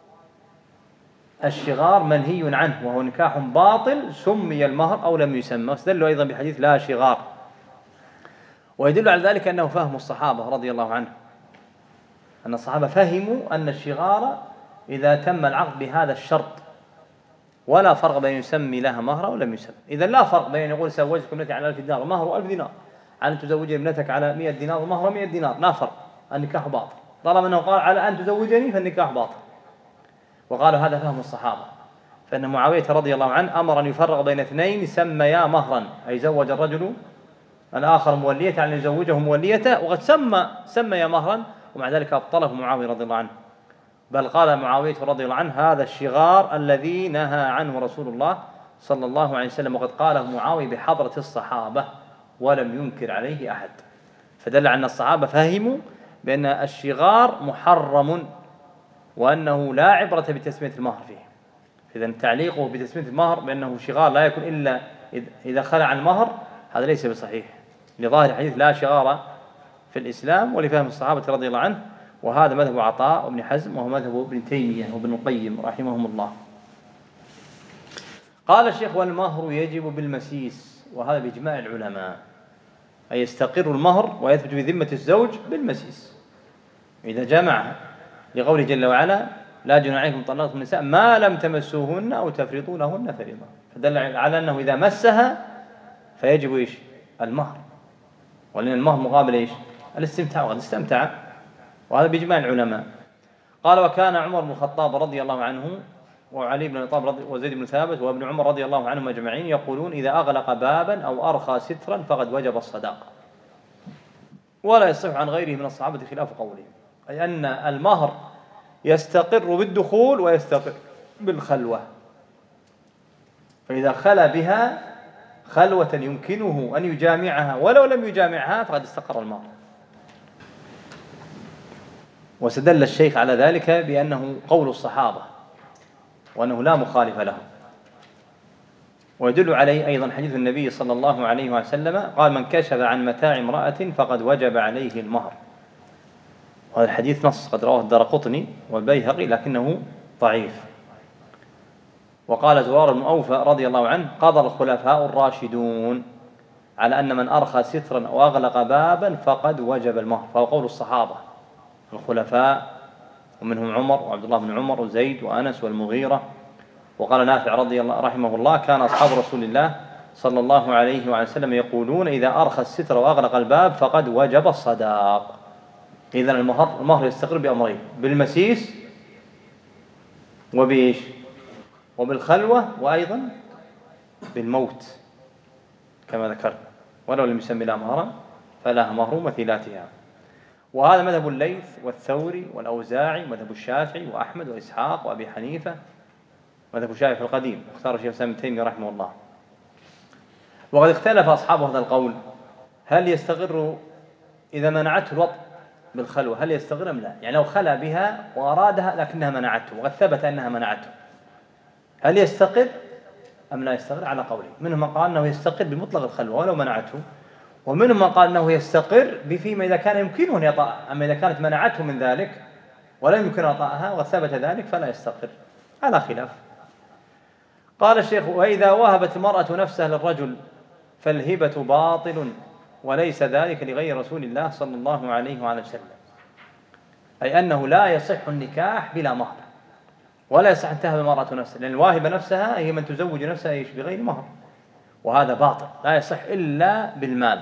الشغار منهي عنه وهو نكاح باطل سمي المهر أو لم يسمى. واستدلوا أيضا بحديث لا شغار، ويدل على ذلك أنه فهم الصحابة رضي الله عنهم، أن الصحابة فهموا أن الشغار إذا تم العقد بهذا الشرط ولا فرق بين يسمي لها مهر أو لم يسمى. إذا لا فرق بين يقول: زوجتك ابنتي على ألف دينار ومهر ألف دينار، على أن تزوجي ابنتك على مئة دينار ومهر مئة دينار، لا فرق، النكاح باطل طالما أنه قال على أن تزوجني فالنكاح باطل. وقالوا هذا فهم الصحابة، فإن معاوية رضي الله عنه أمر أن يفرق بين اثنين سميا مهرا، أي زوج الرجل الآخر موليته على أن يزوجه موليته، وقد سمى سمي مهرا، ومع ذلك أبطله معاوية رضي الله عنه. بل قال معاوية رضي الله عنه: هذا الشغار الذي نهى عنه رسول الله صلى الله عليه وسلم، وقد قاله معاوية بحضرة الصحابة ولم ينكر عليه أحد. فدل على أن الصحابة فهموا بأن الشغار محرم، وأنه لا عبرة بتسمية المهر فيه. إذن تعليقه بتسمية المهر بأنه شغار لا يكون إلا إذا خلع عن المهر هذا ليس بصحيح، لظاهر الحديث لا شغار في الإسلام، ولفهم الصحابة رضي الله عنه. وهذا مذهب عطاء وابن حزم، وهو مذهب ابن تيمية وابن القيم رحمهم الله. قال الشيخ: والمهر يجب بالمسيس، وهذا بإجماع العلماء، أي يستقر المهر ويثبت في ذمة الزوج بالمسيس إذا جمعها، لقوله جل وعلا: لا جناح عليكم طلقتم النساء ما لم تمسوهن أو تفرضوا لهن فريضة. فدل على أنه إذا مسها فيجب إيش المهر، ولأن المهر مقابل إيش الاستمتاع، وقد استمتع، وهذا بإجماع العلماء. قال وكان عمر بن الخطاب رضي الله عنه وعلي بن أبي طالب وزيد بن ثابت وابن عمر رضي الله عنهم أجمعين يقولون إذا أغلق بابا أو أرخى سترا فقد وجب الصداقة، ولا يصح عن غيره من الصحابة خلاف قولهم، أي أن المهر يستقر بالدخول ويستقر بالخلوة، فإذا خلا بها خلوة يمكنه أن يجامعها ولو لم يجامعها فقد استقر المهر. واستدل الشيخ على ذلك بأنه قول الصحابة وأنه لا مخالف لهم، ويدل عليه أيضا حديث النبي صلى الله عليه وسلم قال من كشف عن متاع امرأة فقد وجب عليه المهر، وهذا الحديث نص قد رواه الدارقطني والبيهقي لكنه ضعيف. وقال زرار بن أوفى رضي الله عنه قضى الخلفاء الراشدون على أن من أرخى سترا أو أغلق بابا فقد وجب المهر، فهو قول الصحابة الخلفاء ومنهم عمر وعبد الله بن عمر وزيد وأنس والمغيرة. وقال نافع رضي الله رحمه الله كان أصحاب رسول الله صلى الله عليه وسلم يقولون إذا أرخى الستر وأغلق الباب فقد وجب الصداق. إذن المهر المهر يستقر بأمرين، بالمسيس وبإيش وبالخلوة وأيضا بالموت كما ذكرت، ولو لم يسمي لها مهرا فلها مهر مثيلاتها. وهذا مذهب الليث والثوري والأوزاعي ومذهب الشافعي وأحمد وإسحاق وأبي حنيفة، مذهب الشافعي في القديم اختار الشيخ الإسلام ابن تيمية رحمه الله. وقد اختلف أصحاب هذا القول هل يستقر إذا منعته الوطء بالخلوة هل يستقر أم لا؟ يعني لو خلى بها وأرادها لكنها منعته وقد ثبت أنها منعته هل يستقر أم لا يستقر؟ على قولين، منهم من قال أنه يستقر بمطلق الخلوة ولو منعته، ومنهم من قال أنه يستقر بفيما إذا كان يمكنه أن يطأ، أما إذا كانت منعته من ذلك ولم يمكن أطأها وثبت ذلك فلا يستقر، على خلاف. قال الشيخ وإذا وهبت المرأة نفسها للرجل فالهبة باطل وليس ذلك لغير رسول الله صلى الله عليه وعلى وسلم، أي أنه لا يصح النكاح بلا مهر، ولا يصح أن تهب المرأة نفسها، لأن الواهبة نفسها هي من تزوج نفسها بغير مهر، وهذا باطل لا يصح إلا بالمال،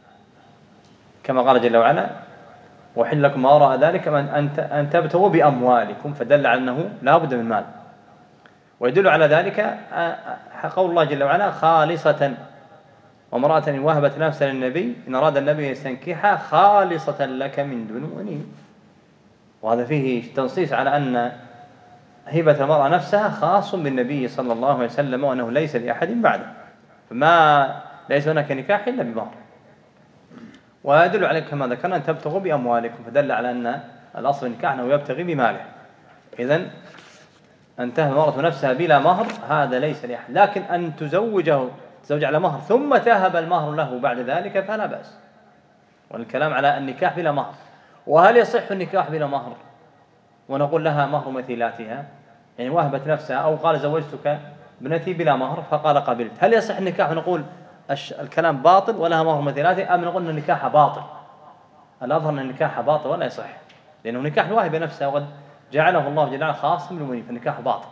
كما قال جل وعلا وحل لكم ما وراء ذلك أن تبتغوا بأموالكم، فدل على أنه لا بد من مال. ويدل على ذلك قول الله جل وعلا خالصة وامرأة إن وهبت نفسها للنبي إن أراد النبي يستنكحها خالصة لك من دون مؤمنين، وهذا فيه تنصيص على أن هبة المرأة نفسها خاص بالنبي صلى الله عليه وسلم وأنه ليس لأحد بعده، فما ليس هناك نكاح إلا بمهر. ويدل على كما ذكرنا أن تبتغوا بأموالكم، فدل على أن الأصل النكاح أنه يبتغي بماله، إذن أن تهب المرأة نفسها بلا مهر هذا ليس لأحد، لكن أن تزوجه تزوج على مهر ثم تهب المهر له بعد ذلك فلا بأس، والكلام على النكاح بلا مهر. وهل يصح النكاح بلا مهر ونقول لها مهر مثيلاتها؟ يعني وهبت نفسها أو قال زوجتك ابنتي بلا مهر فقال قبلت، هل يصح النكاح ونقول الكلام باطل ولها مهر مثيلاتها، أم نقول أن النكاح باطل؟ الأظهر أن النكاح باطل ولا يصح، لأنه نكاح الواهبة نفسها وقد جعله الله جل وعلا خاصا بالمؤمنين، فالنكاح باطل.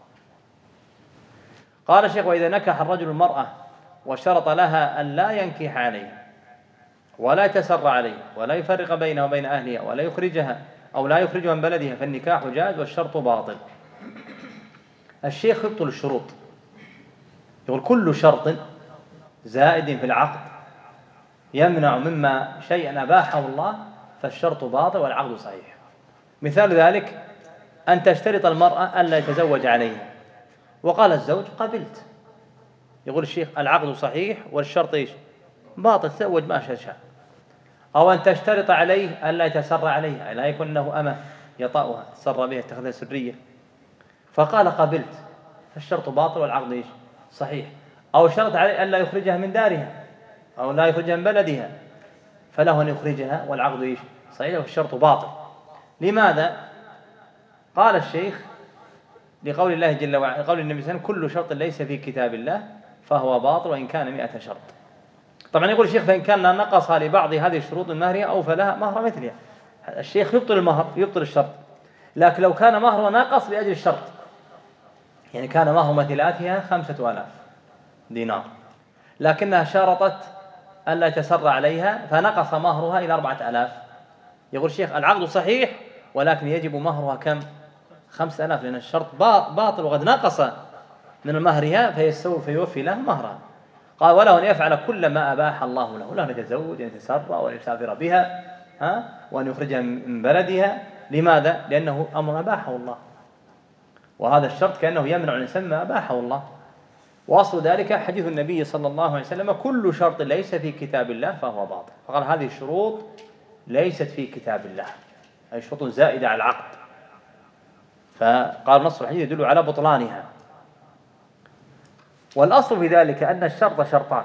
قال الشيخ وإذا نكح الرجل المرأة وشرط لها أن لا ينكح عليها ولا يتسر عليها ولا يفرق بينها وبين أهلها ولا يخرجها أو لا يخرجها من بلدها فالنكاح جائز والشرط باطل. الشيخ يبطل الشروط، يقول كل شرط زائد في العقد يمنع مما شيئا أباحه الله فالشرط باطل والعقد صحيح. مثال ذلك أن تشترط المرأة ألا يتزوج عليها وقال الزوج قبلت، يقول الشيخ العقد صحيح والشرط إيش؟ باطل، تزوج ما شاء. أو أن تشترط عليه ألا يتسر عليها، لا يكون له أمة يطأها تسر بها تأخذها سرية، فقال قبلت فالشرط باطل والعقد إيش؟ صحيح. أو شرط عليه ألا يخرجها من دارها أو لا يخرجها من بلدها فله أن يخرجها والعقد إيش؟ صحيح والشرط باطل. لماذا؟ قال الشيخ لقول الله جل وعلا قول النبي صلى الله عليه وسلم كل شرط ليس في كتاب الله فهو باطل وإن كان مئة شرط. طبعا يقول الشيخ فإن كان نقص لبعض هذه الشروط المهرية أو فلها مهر مثلها. الشيخ يبطل المهر يبطل الشرط، لكن لو كان مهر ناقص لأجل الشرط، يعني كان مهر مثلاتها خمسة آلاف دينار لكنها شرطت ألا يتسر عليها فنقص مهرها إلى أربعة آلاف، يقول الشيخ العقد صحيح ولكن يجب مهرها كم؟ خمسة آلاف، لأن الشرط باطل وقد نقص من مهرها فيستوي فيوفي له مهرها. قال وله أن يفعل كل ما أباح الله له، له أن يتزوج، أن يتسرى، وأن يسافر بها، ها، وأن يخرجها من بلدها. لماذا؟ لأنه أمر أباحه الله، وهذا الشرط كأنه يمنع الإنسان ما أباحه الله. وأصل ذلك حديث النبي صلى الله عليه وسلم: كل شرط ليس في كتاب الله فهو باطل. فقال هذه الشروط ليست في كتاب الله، أي شروط زائدة على العقد. فقال نص الحديث يدل على بطلانها. والأصل في ذلك أن الشرط شرطان: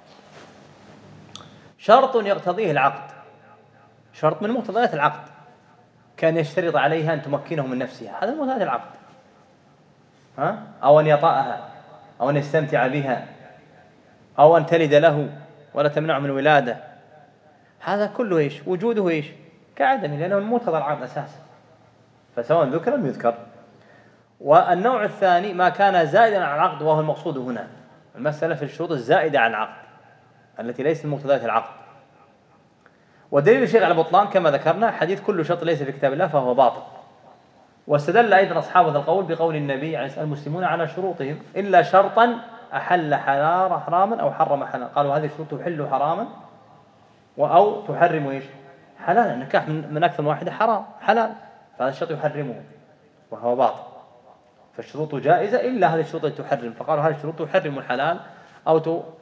شرط يقتضيه العقد، شرط من مقتضيات العقد، كان يشترط عليها أن تمكنه من نفسها، هذا مقتضيات العقد، ها؟ أو أن يطأها، أو أن يستمتع بها، أو أن تلد له ولا تمنعه من الولادة. هذا كله إيش؟ وجوده إيش؟ كعدم، لأنه من مقتضى العقد أساسا، فسواء ذكر أم يذكر. والنوع الثاني ما كان زائدا على العقد، وهو المقصود هنا. المسألة في الشروط الزائدة على العقد التي ليست من مقتضيات العقد. ودليل الشيخ على بطلان كما ذكرنا حديث: كل شرط ليس في كتاب الله فهو باطل. واستدل أيضا أصحاب هذا القول بقول النبي عليه الصلاة والسلام: المسلمون على شروطهم إلا شرطا أحل حلال حراما أو حرم حلالا. قالوا هذه الشروط تحل حراما أو تحرم إيش؟ حلالا. النكاح من أكثر من واحدة حرام حلال، فهذا الشرط يحرمه وهو باطل. فالشروط جائزة إلا هذه الشروط التي تحرم. فقالوا هذه الشروط تحرم الحلال أو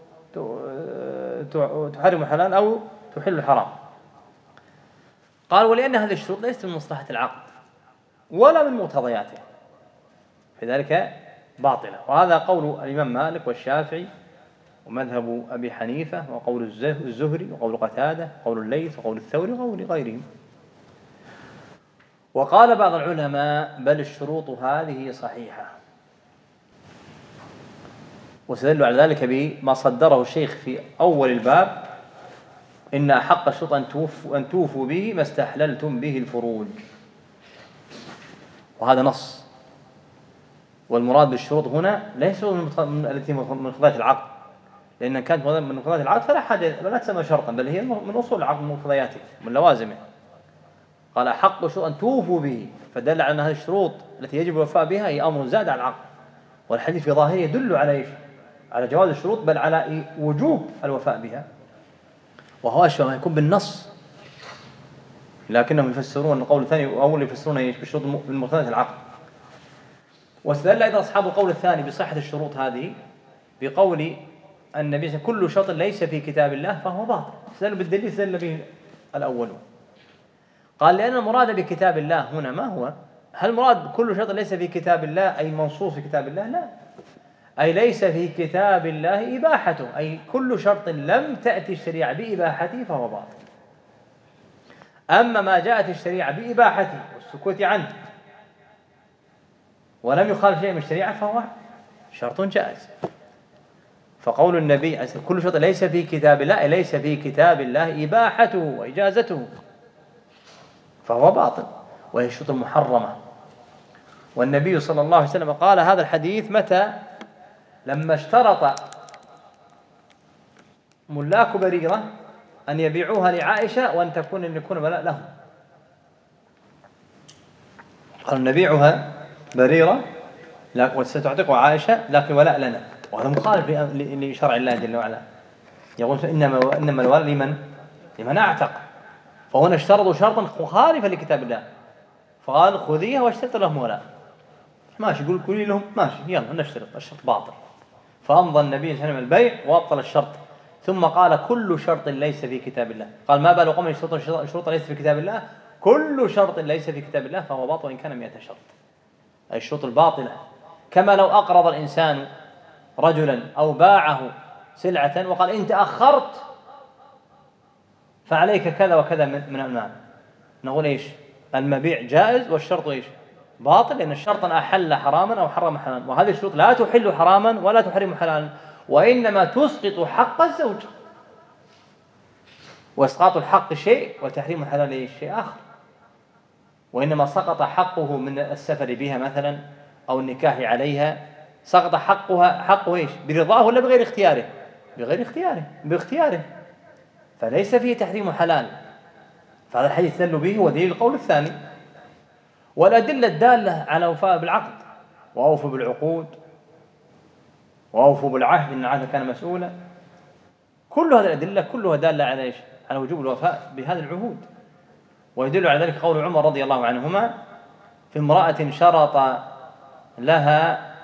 تحرم الحلال أو تحل الحرام. قال ولأن هذه الشروط ليست من مصلحة العقد ولا من مقتضياته، فذلك باطلة. وهذا قول الإمام مالك والشافعي ومذهب أبي حنيفة وقول الزهري وقول قتادة وقول الليث وقول الثوري وقول غيرهم. وقال بعض العلماء: بل الشروط هذه صحيحة. واستدلوا على ذلك بما صدره الشيخ في أول الباب: إن أحق الشروط أن توفوا, أن توفوا به ما استحللتم به الفروج. وهذا نص. والمراد بالشروط هنا ليس من التي من مقتضيات العقد، لأن كانت من مقتضيات العقد فلا حاجة لا تسمى شرطا، بل هي من أصول العقد، من مقتضياته، من لوازمه. قال أحق الشروط أن توفوا به، فدل على أن هذه الشروط التي يجب الوفاء بها هي أمر زاد على العقد. والحديث في ظاهره يدل على إيش؟ على جواز الشروط، بل على وجوب الوفاء بها، وهو أشبه ما يكون بالنص. لكنهم يفسرون القول الثاني أول يفسرون إيش؟ بالشروط من مقتضيات العقد. واستدل أيضا أصحاب القول الثاني بصحة الشروط هذه بقول النبي: كل شرط ليس في كتاب الله فهو باطل. استدلوا بالدليل استدل به الأولون. قال لأن المراد بكتاب الله هنا ما هو؟ هل المراد كل شرط ليس في كتاب الله أي منصوص في كتاب الله؟ لا، أي ليس في كتاب الله إباحته، أي كل شرط لم تأتي الشريعة بإباحته فهو باطل. أما ما جاءت الشريعة بإباحته والسكوت عنه ولم يخالف شيء من الشريعة فهو شرط جائز. فقول النبي: كل شرط ليس في كتاب الله، ليس في كتاب الله إباحته وإجازته، فهو باطل، وهي الشروط المحرمة. والنبي صلى الله عليه وسلم قال هذا الحديث متى؟ لما اشترط ملاك بريرة أن يبيعوها لعائشة وأن تكون أن يكون ولاء لهم. قال نبيعها بريرة وستعتقها عائشة لكن ولاء لنا، وهذا مخالف لشرع الله جل وعلا. يقول إنما إنما الولاء لمن؟ لمن أعتق. فهنا اشترطوا شرطا مخالفا لكتاب الله، فقال خذيها واشترط لهم ولاء. ماشي، يقول كلي لهم ماشي، يلا نشترط، الشرط باطل. فأمضى النبي صلى الله عليه وسلم البيع وأبطل الشرط، ثم قال كل شرط ليس في كتاب الله. قال ما بال قوم يشترطون شروط ليس في كتاب الله؟ كل شرط ليس في كتاب الله فهو باطل وإن كان مئة شرط، أي الشروط الباطلة. كما لو أقرض الإنسان رجلا أو باعه سلعة وقال إن تأخرت فعليك كذا وكذا من المال، نقول إيش؟ المبيع جائز والشرط إيش؟ باطل، لأن الشرط أحل حراما أو حرم حلالا، وهذه الشروط لا تحل حراما ولا تحرم حلالا، وإنما تسقط حق الزوج. وإسقاط الحق شيء وتحريم الحلال شيء آخر. وإنما سقط حقه من السفر بها مثلا أو النكاح عليها، سقط حقها حقه إيش؟ برضاه ولا بغير اختياره؟ بغير اختياره، باختياره، فليس فيه تحريم حلال. فهذا الحديث دل به ودليل القول الثاني. والأدلة الدالة على وفاء بالعقد، وأوفوا بالعقود، وأوفوا بالعهد إن العهد كان مسؤولا، كل هذه الأدلة كلها دالة على إيش؟ على وجوب الوفاء بهذه العهود. ويدل على ذلك قول عمر رضي الله عنهما في امرأة شرط لها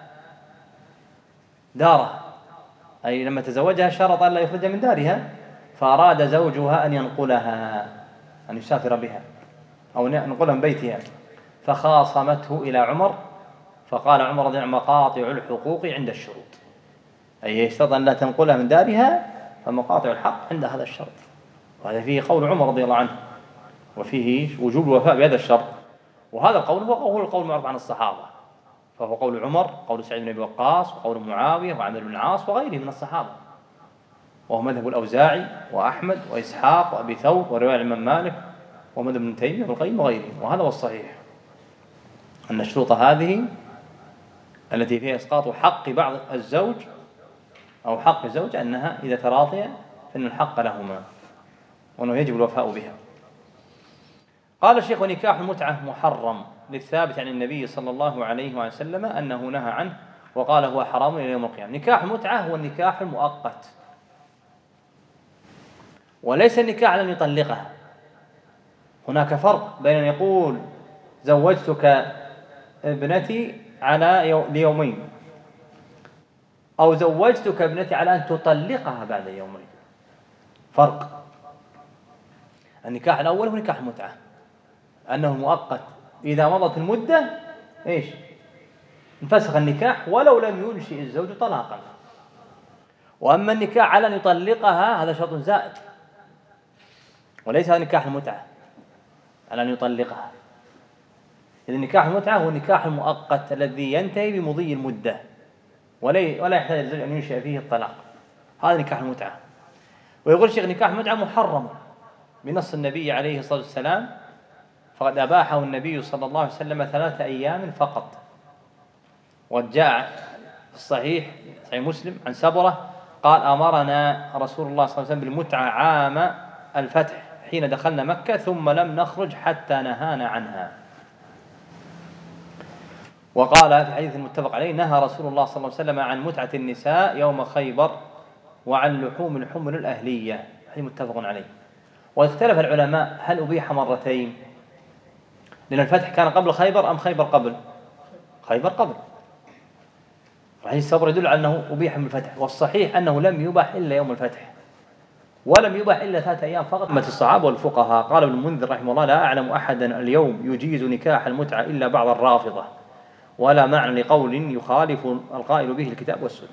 دارها، أي لما تزوجها شرط أن لا يخرج من دارها، فأراد زوجها أن ينقلها، أن يسافر بها أو ينقلها من بيتها، فخاصمته إلى عمر، فقال عمر رضي الله عنه مقاطع الحقوق عند الشروط، أي يشترط أن لا تنقلها من دارها، فمقاطع الحق عند هذا الشرط. وهذا فيه قول عمر رضي الله عنه، وفيه وجوب الوفاء بهذا الشرط. وهذا القول هو قول القول المعروف عن الصحابة، فهو قول عمر، قول سعيد بن أبي وقاص، وقول معاوية وعمرو بن العاص وغيره من الصحابة، وهو مذهب الأوزاعي وأحمد وإسحاق وأبي ثور ورواية الإمام مالك ومذهب ابن تيمية وابن القيم وغيرهم. وهذا هو الصحيح، أن الشروط هذه التي فيها إسقاط حق بعض الزوج أو حق الزوج أنها إذا تراضيا فإن الحق لهما، وأنه يجب الوفاء بها. قال الشيخ ونكاح المتعة محرم للثابت عن النبي صلى الله عليه وسلم أنه نهى عنه وقال هو حرام إلى يوم القيامة. نكاح المتعة هو النكاح المؤقت، وليس النكاح على أن يطلقها. هناك فرق بين أن يقول زوجتك ابنتي على ليومين، أو زوجتك ابنتي على أن تطلقها بعد يومين، فرق. النكاح الأول هو نكاح المتعة، أنه مؤقت، إذا مضت المدة إيش؟ انفسخ النكاح ولو لم ينشئ الزوج طلاقا. وأما النكاح على أن يطلقها هذا شرط زائد، وليس هذا نكاح المتعة على أن يطلقها. إذا نكاح المتعة هو النكاح المؤقت الذي ينتهي بمضي المدة ولا ولا يحتاج الزوج أن ينشئ فيه الطلاق، هذا نكاح المتعة. ويقول الشيخ نكاح المتعة محرم بنص النبي عليه الصلاة والسلام، فقد أباحه النبي صلى الله عليه وسلم ثلاثة أيام فقط. وجاء في الصحيح صحيح مسلم عن سبرة قال أمرنا رسول الله صلى الله عليه وسلم بالمتعة عام الفتح حين دخلنا مكة، ثم لم نخرج حتى نهانا عنها. وقال في حديث المتفق عليه نهى رسول الله صلى الله عليه وسلم عن متعة النساء يوم خيبر وعن لحوم الحمر الأهلية، حديث متفق عليه. واختلف العلماء هل أبيح مرتين، لأن الفتح كان قبل خيبر أم خيبر قبل؟ خيبر قبل. وحديث الصبر يدل على أنه أبيح من الفتح، والصحيح أنه لم يباح إلا يوم الفتح، ولم يباح إلا ثلاثة أيام فقط. أمة الصحابة والفقهاء قال ابن المنذر رحمه الله لا أعلم أحدا اليوم يجيز نكاح المتعة إلا بعض الرافضة، ولا معنى لقول يخالف القائل به الكتاب والسنة.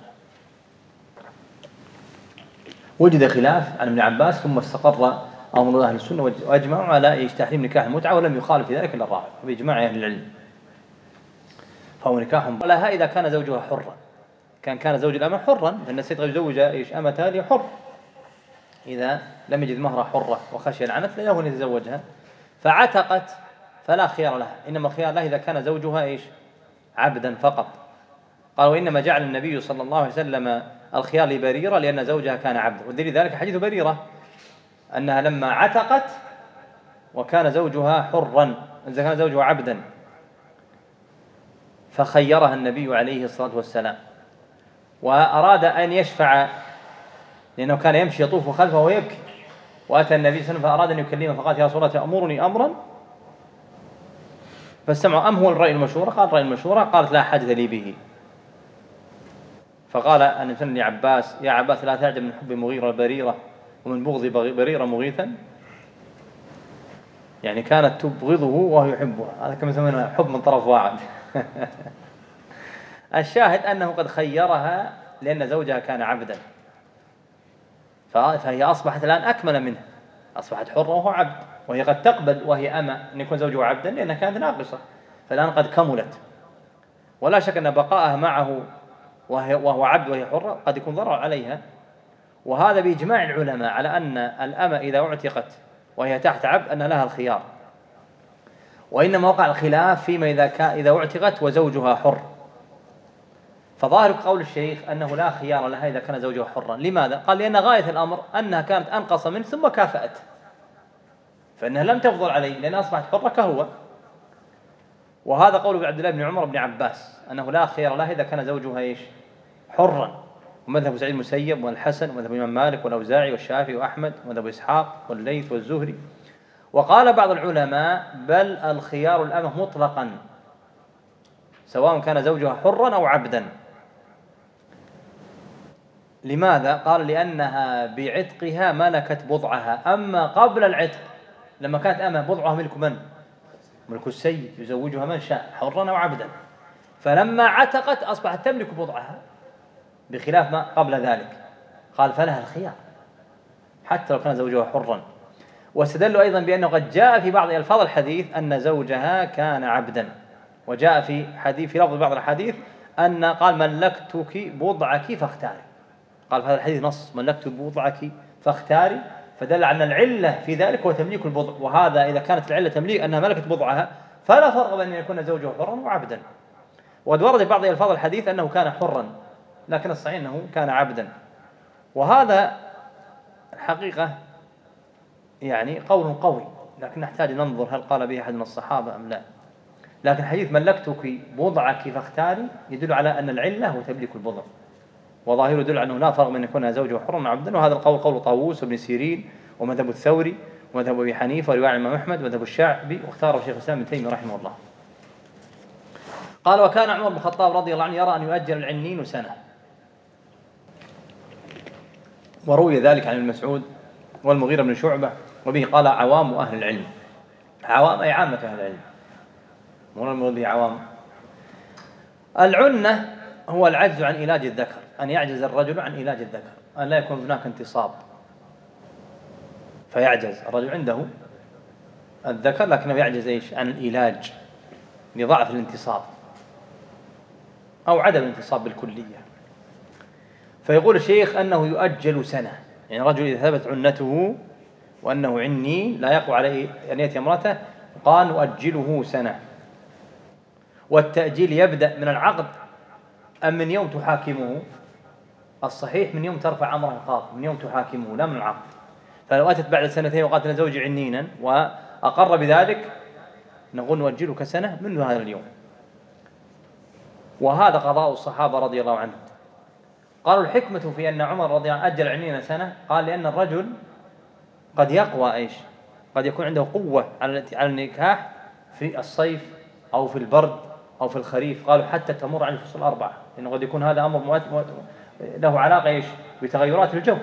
وجد خلاف عن ابن عباس ثم استقر أمر أهل السنة وأجمعوا على تحريم نكاح المتعة، ولم يخالف في ذلك إلا الرافضة بإجماع أهل العلم، فهو نكاح لها إذا كان زوجها حرا. كان كان زوج الأمة حرا، فإن السيد قد يزوج إيش أمتها لحر، إذا لم يجد مهرها حرة وخشي العنت لا له أن يتزوجها، فعتقت فلا خيار لها، إنما الخيار لها إذا كان زوجها إيش عبدا فقط. قال وإنما جعل النبي صلى الله عليه وسلم الخيار لبريرة لأن زوجها كان عبدا، ودليل ذلك حديث بريرة أنها لما عتقت وكان زوجها حرا، إذا كان زوجها عبدا، فخيرها النبي عليه الصلاة والسلام، وأراد أن يشفع لأنه كان يمشي يطوف خلفه ويبكي، وأتى النبي صلى الله عليه وسلم فأراد أن يكلمه فقال يا رسول الله تأمرني أمرا فاستمعوا أم هو الرأي المشورة؟ قال الرأي المشورة. قالت لا حاجة لي به. فقال النبي صلى الله عليه وسلم لعباس يا عباس لا تعجب من حب مغيرة بريرة ومن بغض بريرة مغيثا، يعني كانت تبغضه وهو يحبها، هذا كما يسمونه حب من طرف واحد. الشاهد أنه قد خيرها لأن زوجها كان عبدا، فهي أصبحت الآن أكمل منه، أصبحت حرة وهو عبد، وهي قد تقبل وهي أمة أن يكون زوجها عبدا لأنها كانت ناقصة، فالآن قد كملت. ولا شك أن بقاءها معه وهو عبد وهي حرة قد يكون ضرر عليها، وهذا بإجماع العلماء على أن الأمة إذا اعتقت وهي تحت عبد أن لها الخيار، وإنما وقع الخلاف فيما إذا كان إذا اعتقت وزوجها حر. فظاهر قول الشيخ أنه لا خيار لها إذا كان زوجها حرا. لماذا؟ قال لأن غاية الأمر أنها كانت أنقص منه ثم كافأت، فإنها لم تفضل عليه لأنها أصبحت حرة كهو. وهذا قول عبد الله بن عمر بن عباس أنه لا خيار له إذا كان زوجها إيش حرا، ومذهب سعيد المسيب والحسن ومذهب الإمام مالك والأوزاعي والشافعي وأحمد ومذهب إسحاق والليث والزهري. وقال بعض العلماء بل الخيار الأمة مطلقا سواء كان زوجها حرا أو عبدا. لماذا؟ قال لأنها بعتقها ملكت بضعها، أما قبل العتق لما كانت أمة بضعها ملك من؟ ملك السيد يزوجها من شاء حرا أو عبدا، فلما عتقت أصبحت تملك بضعها بخلاف ما قبل ذلك، قال فلها الخيار حتى لو كان زوجها حرا. واستدلوا أيضا بأنه قد جاء في بعض ألفاظ الحديث أن زوجها كان عبدا، وجاء في حديث في لفظ بعض الحديث أن قال ملكتك بضعك فاختاري، قال في هذا الحديث نص ملكتك بضعك فاختاري، فدل على أن العلة في ذلك هو تمليك البضع، وهذا إذا كانت العلة تمليك أنها ملكت بضعها فلا فرق بين أن يكون زوجها حرا وعبدا. وقد ورد في بعض ألفاظ الحديث أنه كان حرا، لكن الصحيح أنه كان عبدا، وهذا الحقيقة يعني قول قوي، لكن نحتاج ننظر هل قال به أحد من الصحابة أم لا. لكن حديث ملكتك بضعك فاختاري يدل على أن العلة هو تمليك البضع، وظاهره يدل على أنه لا فرق بين أن يكون زوجه حرا وعبدا. وهذا القول قول طاووس وابن سيرين ومذهب الثوري ومذهب أبي حنيفة ورواية الإمام أحمد ومذهب الشعبي، واختاره شيخ الإسلام ابن تيمية رحمه الله. قال وكان عمر بن الخطاب رضي الله عنه يرى أن يؤجل العنين سنة، وروي ذلك عن ابن مسعود والمغيرة بن شعبة، وبه قال عوام أهل العلم. عوام أي عامة أهل العلم، مرمى به عوام. العنة هو العجز عن علاج الذكر، أن يعجز الرجل عن علاج الذكر، أن لا يكون هناك انتصاب فيعجز الرجل عنده الذكر لكنه يعجز إيش عن العلاج لضعف الانتصاب أو عدم الانتصاب بالكلية، فيقول الشيخ أنه يؤجل سنة. يعني رجل إذا ثبت عنته وأنه عني لا يقوى عليه أن يأتي امرأته قال نؤجله سنة. والتأجيل يبدأ من العقد أم من يوم تحاكمه؟ الصحيح من يوم ترفع أمره القاضي، من يوم تحاكمه لا من العقد. فلو أتت بعد سنتين وقالت أنا زوجي عنينا وأقر بذلك نقول نؤجلك سنة منذ هذا اليوم. وهذا قضاء الصحابة رضي الله عنهم. قالوا الحكمة في أن عمر رضي الله عنه أجل عنينا سنة، قال لأن الرجل قد يقوى إيش قد يكون عنده قوة على النكاح في الصيف أو في البرد أو في الخريف، قالوا حتى تمر عن الفصول الأربعة، لأنه قد يكون هذا أمر له علاقة إيش بتغيرات الجو،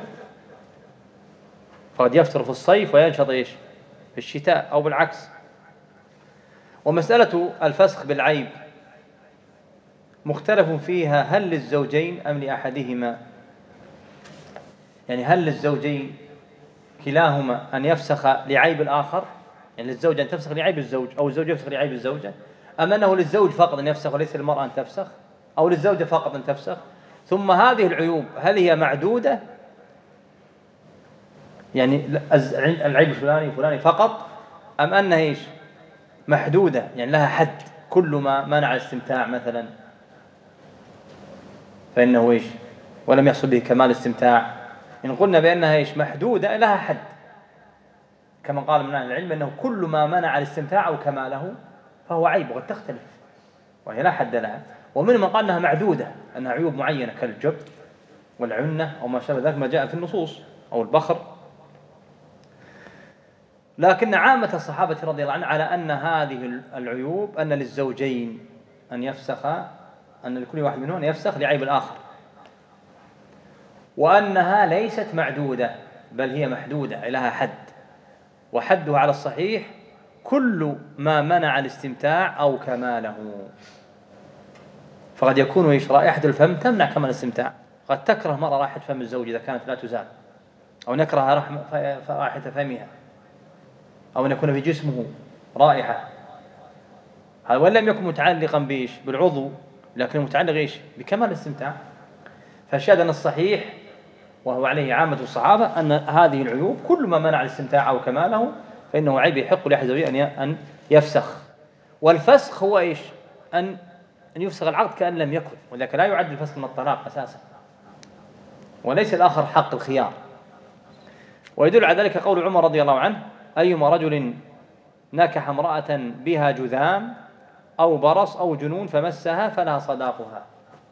فقد يفتر في الصيف وينشط إيش في الشتاء أو بالعكس. ومسألة الفسخ بالعيب مختلف فيها هل للزوجين أم لأحدهما، يعني هل للزوجين كلاهما أن يفسخ لعيب الآخر، يعني للزوجة أن تفسخ لعيب الزوج أو الزوج يفسخ لعيب الزوجة، أم أنه للزوج فقط أن يفسخ وليس للمرأة أن تفسخ، أو للزوجة فقط أن تفسخ؟ ثم هذه العيوب هل هي معدودة، يعني العيب الفلاني الفلاني فقط، أم أنها إيش محدودة يعني لها حد، كل ما منع الاستمتاع مثلا فإنه إيش ولم يحصل به كمال الاستمتاع. إن قلنا بأنها إيش محدودة لها حد، كما قال من أهل العلم أنه كل ما منع الاستمتاع أو كماله فهو عيب، وقد تختلف وهي لا حد لها. ومن من قال أنها معدودة، أنها عيوب معينة كالجب والعنة أو ما شابه ذلك ما جاء في النصوص أو البخر. لكن عامة الصحابة رضي الله عنهم على أن هذه العيوب أن للزوجين أن يفسخ، أن لكل واحد منهم أن يفسخ لعيب الآخر، وأنها ليست معدودة بل هي محدودة لها حد، وحدها على الصحيح كل ما منع الاستمتاع أو كماله. فقد يكون إيش رائحة الفم تمنع كمال الاستمتاع، قد تكره مرة رائحة فم الزوج إذا كانت لا تزال، أو نكره رائحة فمها، أو أن يكون في جسمه رائحة، هذا وإن لم يكن متعلقا بإيش بالعضو لكن متعلق إيش بكمال الاستمتاع. فالشاهد أن الصحيح وهو عليه عامة الصحابة أن هذه العيوب كل ما منع الاستمتاع أو كماله فإنه عيب يحق لأحد الزوجين أن يفسخ. والفسخ هو إيش أن أن يفسخ العقد كأن لم يكن، ولكن لا يعد الفسخ من الطلاق أساسا، وليس الآخر حق الخيار. ويدل على ذلك قول عمر رضي الله عنه أيما رجل نكح امرأة بها جذام أو برص أو جنون فمسها فلها صداقها،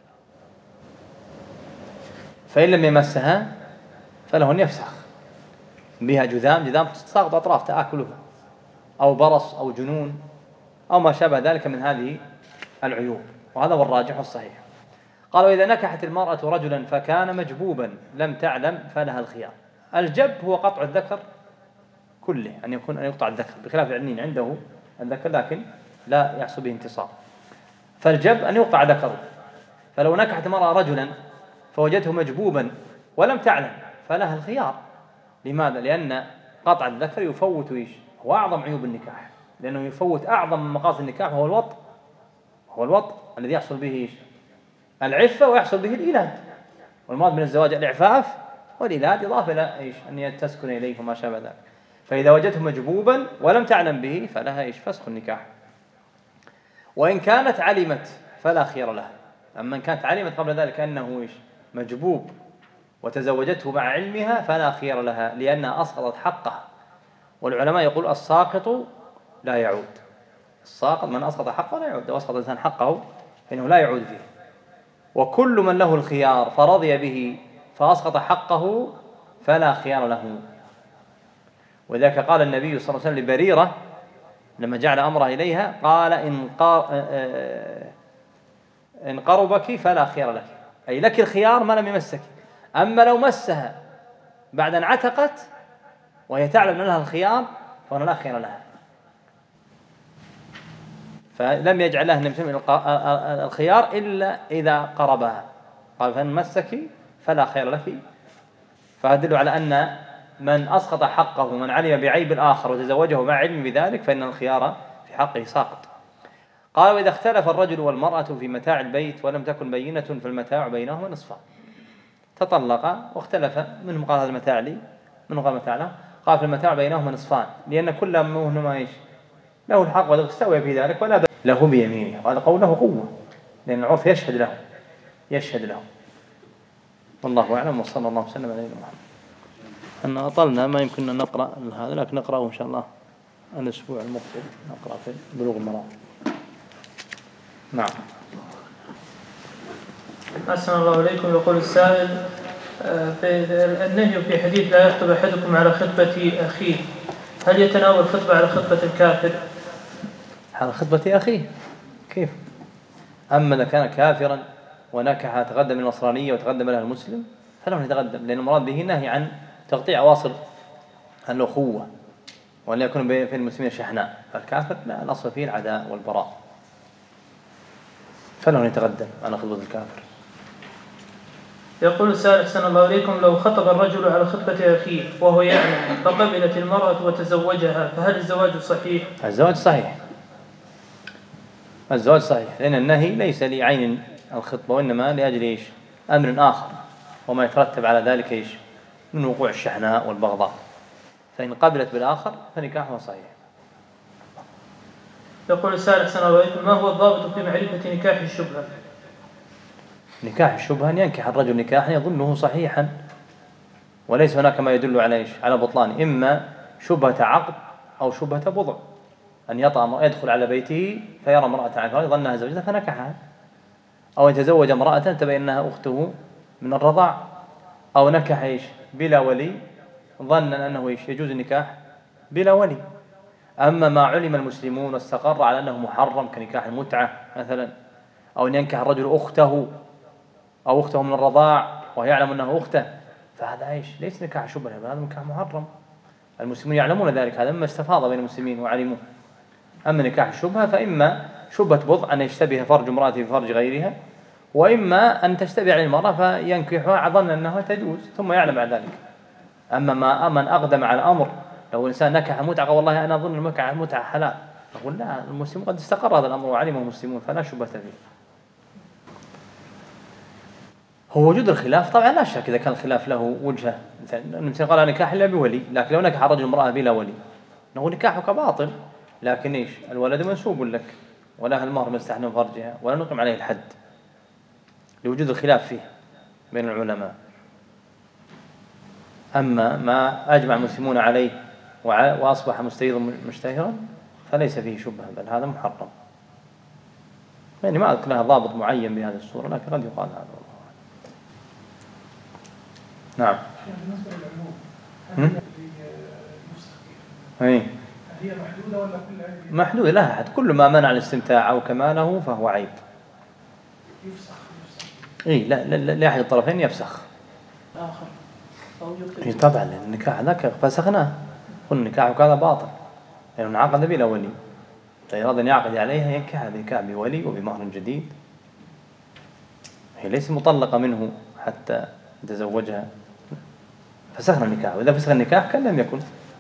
فإن لم يمسها فله أن يفسخ بها جذام جذام تساقط أطراف تأكلها، أو برص أو جنون أو ما شابه ذلك من هذه العيوب، وهذا هو الراجح الصحيح. قال: وإذا نكحت المرأة رجلا فكان مجبوبا لم تعلم فلها الخيار. الجب هو قطع الذكر كله، أن يكون أن يقطع الذكر، بخلاف العنين عنده الذكر لكن لا يحصل به انتصاب، فالجب أن يقطع ذكره. فلو نكحت المرأة رجلا فوجدته مجبوبا ولم تعلم فلها الخيار. لماذا؟ لأن قطع الذكر يفوت إيش؟ هو أعظم عيوب النكاح، لأنه يفوت أعظم من مقاصد النكاح وهو الوطء، هو الوطء الذي يحصل به إيش؟ العفة ويحصل به الإيلاد، والمراد من الزواج الإعفاف والإيلاد إضافة إلى إيش؟ أن تسكن إليه وما شابه ذلك. فإذا وجدته مجبوبا ولم تعلم به فلها إيش؟ فسخ النكاح. وإن كانت علمت فلا خير لها. أما إن كانت علمت قبل ذلك أنه إيش؟ مجبوب وتزوجته مع علمها فلا خير لها، لأنها أسقطت حقها. والعلماء يقول الساقط لا يعود، الساقط من أسقط حقه لا يعود، لو أسقط الإنسان حقه فإنه لا يعود فيه. وكل من له الخيار فرضي به فأسقط حقه فلا خيار له. وذلك قال النبي صلى الله عليه وسلم لبريرة لما جعل أمره إليها، قال: إن قربك فلا خيار لك، أي لك الخيار ما لم يمسك. أما لو مسها بعد أن عتقت وهي تعلم أن لها الخيار فهنا لا خيار لها. فلم يجعل لها الخيار إلا إذا قربها، قال: فإن مسك فلا خير لك. فأدل على أن من أسقط حقه من علم بعيب الآخر وتزوجه مع علم بذلك فإن الخيار في حقه ساقط. قال: وإذا اختلف الرجل والمرأة في متاع البيت ولم تكن بينة فالمتاع بينهما نصفان. تطلقا واختلف، منهم قال هذا المتاع لي، منهم قال متاع له، قال: فالمتاع بينهما نصفان، لأن كل منهما إيش؟ له الحق وتستوي في ذلك ولا له بيمينه. وهذا قوله قوة، لأن العرف يشهد له يشهد له والله أعلم. وصلى الله وسلم على نبينا محمد. أن أطلنا ما يمكننا نقرأ هذا، لكن نقرأه إن شاء الله الأسبوع المقبل، نقرأ في بلوغ المرام. نعم. أحسن الله إليكم. يقول السائل: في النهي في حديث لا يخطب أحدكم على خطبة أخيه، هل يتناول خطبة على خطبة الكافر؟ على خطبة أخيه كيف؟ أما إذا كان كافرا ونكح تقدم النصرانية وتقدم لها المسلم فله يتقدم، لأن المراد به نهي عن تقطيع أواصر الأخوة وأن يكون بين المسلمين شحناء. فالكافر لا، الأصل فيه العداء والبراء، فله يتقدم على خطبة الكافر. يقول السائل: أحسن الله إليكم، لو خطب الرجل على خطبة أخيه وهو يعلم فقبلت المرأة وتزوجها فهل الزواج صحيح؟ الزواج صحيح، الزواج صحيح، لأن النهي ليس لعين الخطبة وإنما لأجل إيش؟ أمر آخر وما يترتب على ذلك إيش؟ من وقوع الشحناء والبغضاء. فإن قبلت بالآخر فنكاحه صحيح. يقول السائل: أحسن الله إليكم، ما هو الضابط في معرفة نكاح الشبهة؟ نكاح الشبهة أن ينكح الرجل نكاحا يظنه صحيحا وليس هناك ما يدل على إيش؟ على بطلان، إما شبهة عقد أو شبهة بضع، أن يطأ يدخل على بيته فيرى امرأة عنها ظنها زوجته فنكحها، أو يتزوج امرأة تبين أنها أخته من الرضاع، أو نكح إيش؟ بلا ولي ظنا أنه إيش؟ يجوز النكاح بلا ولي. أما ما علم المسلمون واستقر على أنه محرم كنكاح المتعة مثلا، أو أن ينكح الرجل أخته أو أخته من الرضاع ويعلم أنه أخته، فهذا إيش؟ ليس نكاح شبهة، هذا نكاح محرم. المسلمون يعلمون ذلك، هذا مما استفاض بين المسلمين وعلموه. أما نكاح الشبهة فإما شبهة بضع أن يشتبه فرج امرأته بفرج غيرها، وإما أن تشتبه على المرأة فينكحها ظنا أنها تجوز ثم يعلم بعد ذلك. أما ما أمن أقدم على الأمر، لو إنسان نكح متعة والله أنا أظن المتعة المتعة حلال، أقول لا، المسلم قد استقر هذا الأمر وعلمه المسلمون فلا شبهة فيه. هو وجود الخلاف طبعا لا شك، إذا كان الخلاف له وجهة، مثلا قال نكاح إلا بولي، لكن لو نكح رجل امرأة بلا ولي نقول نكاحك باطل، لكن إيش؟ الولد منسوب لك ولا المهر مستحن من فرجها ولا نقيم عليه الحد لوجود الخلاف فيه بين العلماء. أما ما أجمع المسلمون عليه وأصبح مستيضا مشتهرا فليس فيه شبهة، بل هذا محرم. يعني ما أذكر لها ضابط معين بهذه الصورة، لكن قد يقال هذا. نعم. بالنسبة للعموم هي هي محدودة ولا كل عيب؟ محدودة لها حد، كل ما منع الاستمتاع أو كماله فهو عيب. يفسخ يفسخ. إيه لا لا لأحد الطرفين يفسخ. آخر أو يكتب. إيه طبعا النكاح ذاك فسخناه، قلنا نكاحك هذا باطل لأنه يعني انعقد بلا ولي، فإن أراد أن يعقد عليها ينكح نكاح بولي وبمهر جديد. هي ليس مطلقة منه حتى يتزوجها، فسخنا النكاح، وإذا فسخ النكاح كان لم يكن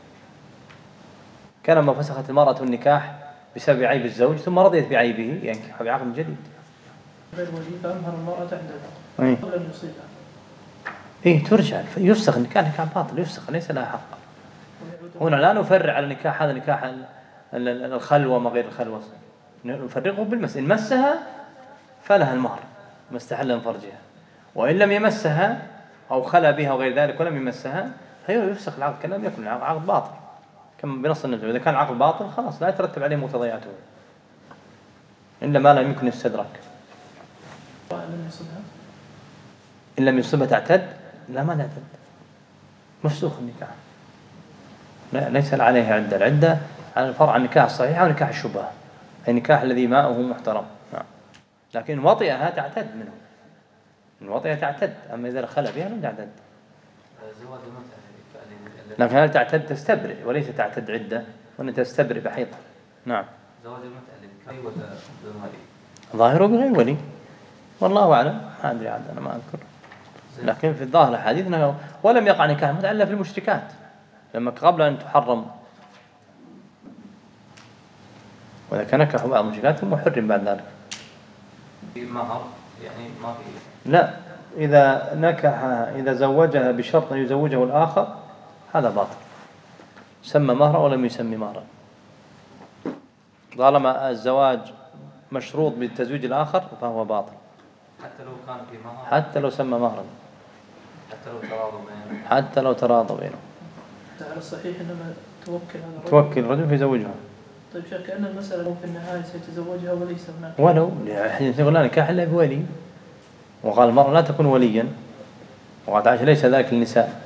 كان ما فسخت المرأة النكاح بسبب عيب الزوج ثم رضيت بعيبه ينكح بعقد جديد. غير ولي فأمهر المرأة عندها أي قبل أن يصيبها. إيه ترجع يفسخ النكاح، نكاح باطل يفسخ ليس لها حق. هنا لا نفرع على النكاح هذا نكاح الخلوة ما غير الخلوة، نفرقه بالمس، إن مسها فلها المهر ما استحل من فرجها، وإن لم يمسها أو خلى بها وغير ذلك ولم يمسها هي يفسخ العقد كلام يكون العقد باطل كما بنص النزول. إذا كان العقد باطل خلاص لا يترتب عليه مقتضياته إلا ما لم يمكن يستدرك. إن لم يصبها تعتد، لا ما تعتد، مفسوخ النكاح، لا ليس عليها عدة. العدة على الفرع النكاح الصحيح ونكاح الشبهة، أي نكاح الذي ماؤه محترم. نعم. لكن وطئها تعتد منه، إن وطئها تعتد، أما إذا خلى بها لم تعتد. لكن هل تعتد تستبرئ وليس تعتد عدة، وأن تستبرئ بحيضة. نعم. زواج المتعة ولا بغير ظاهره بغير ولي، والله أعلم، ما أدري عاد أنا ما أذكر. لكن في الظاهر الحديث أنه ولم يقع نكاح المتعة إلا في المشركات، لما قبل أن تحرم، وإذا كان نكح بعض المشركات ثم حرم بعد ذلك. مهر يعني ما في. لا، إذا نكحها إذا زوجها بشرط أن يزوجه الآخر هذا باطل، سمى مهرا ولم يسمي مهرا. طالما الزواج مشروط بالتزويج الآخر فهو باطل، حتى لو كان في مهر، حتى لو سمى مهرا، حتى لو تراضوا بينهم، حتى لو تراضوا بينهم. على الصحيح إنما توكل هذا الرجل توكل الرجل فيزوجها. طيب شك كأن المسألة في النهاية سيتزوجها وليس هناك ولو حين يقول لا نكاح إلا بولي، وقال المرأة لا تكون وليا، وقالت عائشة ليس ذلك للنساء،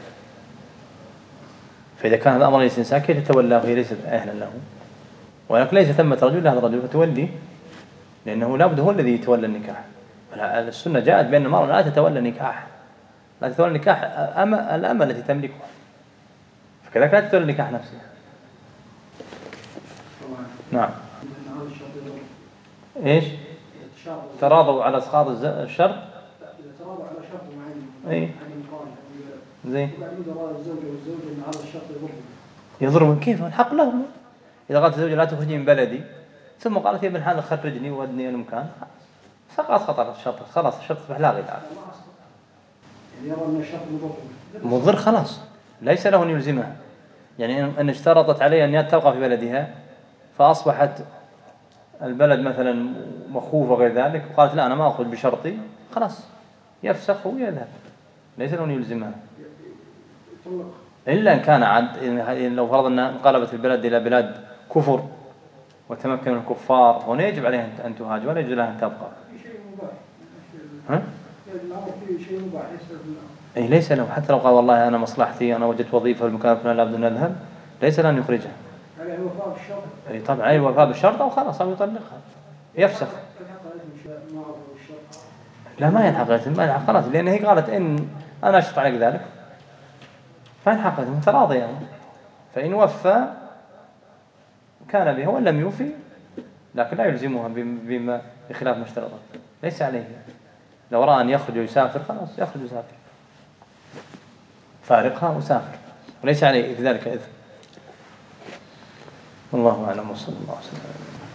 فإذا كان هذا أمر للنساء كيف تتولى وهي ليست أهلا له؟ ولكن ليس ثمة رجل لهذا الرجل فتولي، لأنه لابد هو الذي يتولى النكاح. السنة جاءت بأن المرأة لا تتولى النكاح، لا تتولى النكاح أما الأمة التي تملكه، فكذلك لا تتولى النكاح نفسه. نعم. إيش؟ تراضوا على إسقاط الشرط. إذا تراضوا على شرط معين. إيه. زين. وبعدين يرى الزوج والزوجة إن هذا الشرط يضرب. يضرب كيف؟ الحق له. إذا قالت الزوجة لا تخرجي من بلدي، ثم قالت يا ابن الحلال خرجني وودني المكان، سقط خطر الشرط، خلاص الشرط أصبح لاغي الآن. يعني يرى أن الشرط مضر. مضر خلاص، ليس له أن يلزمها. يعني أن اشترطت عليه أن تبقى في بلدها فأصبحت البلد مثلا مخوف وغير ذلك، وقالت لا أنا ما أخرج بشرطي، خلاص يفسخ ويذهب، ليس له أن يلزمها. إلا إن كان عد، لو فرض أن انقلبت البلد إلى بلاد كفر وتمكن من الكفار، هنا يجب عليها أن تهاجر ولا يجب لها أن تبقى. ها؟ أي ليس له، حتى لو قال والله أنا مصلحتي أنا وجدت وظيفة في المكان الفلاني لابد أن أذهب، ليس له أن يخرجها. عليه وفاء بالشرط. أي طبعا عليه وفاء بالشرط، أو خلاص أو يطلقها يفسخ. لا ما يلحق إثم، ما يلحق خلاص، لأن هي قالت إن أنا أشرط عليك ذلك فيلحق إثم، تراضي يعني. فإن وفى كان بها وإن لم يوفي، لكن لا يلزمها بما بخلاف ما اشترطت، ليس عليه. لو رأى أن يخرج ويسافر خلاص يخرج ويسافر، فارقها وسافر، وليس عليه في ذلك إثم. الله أعلم وصلى الله وسلم.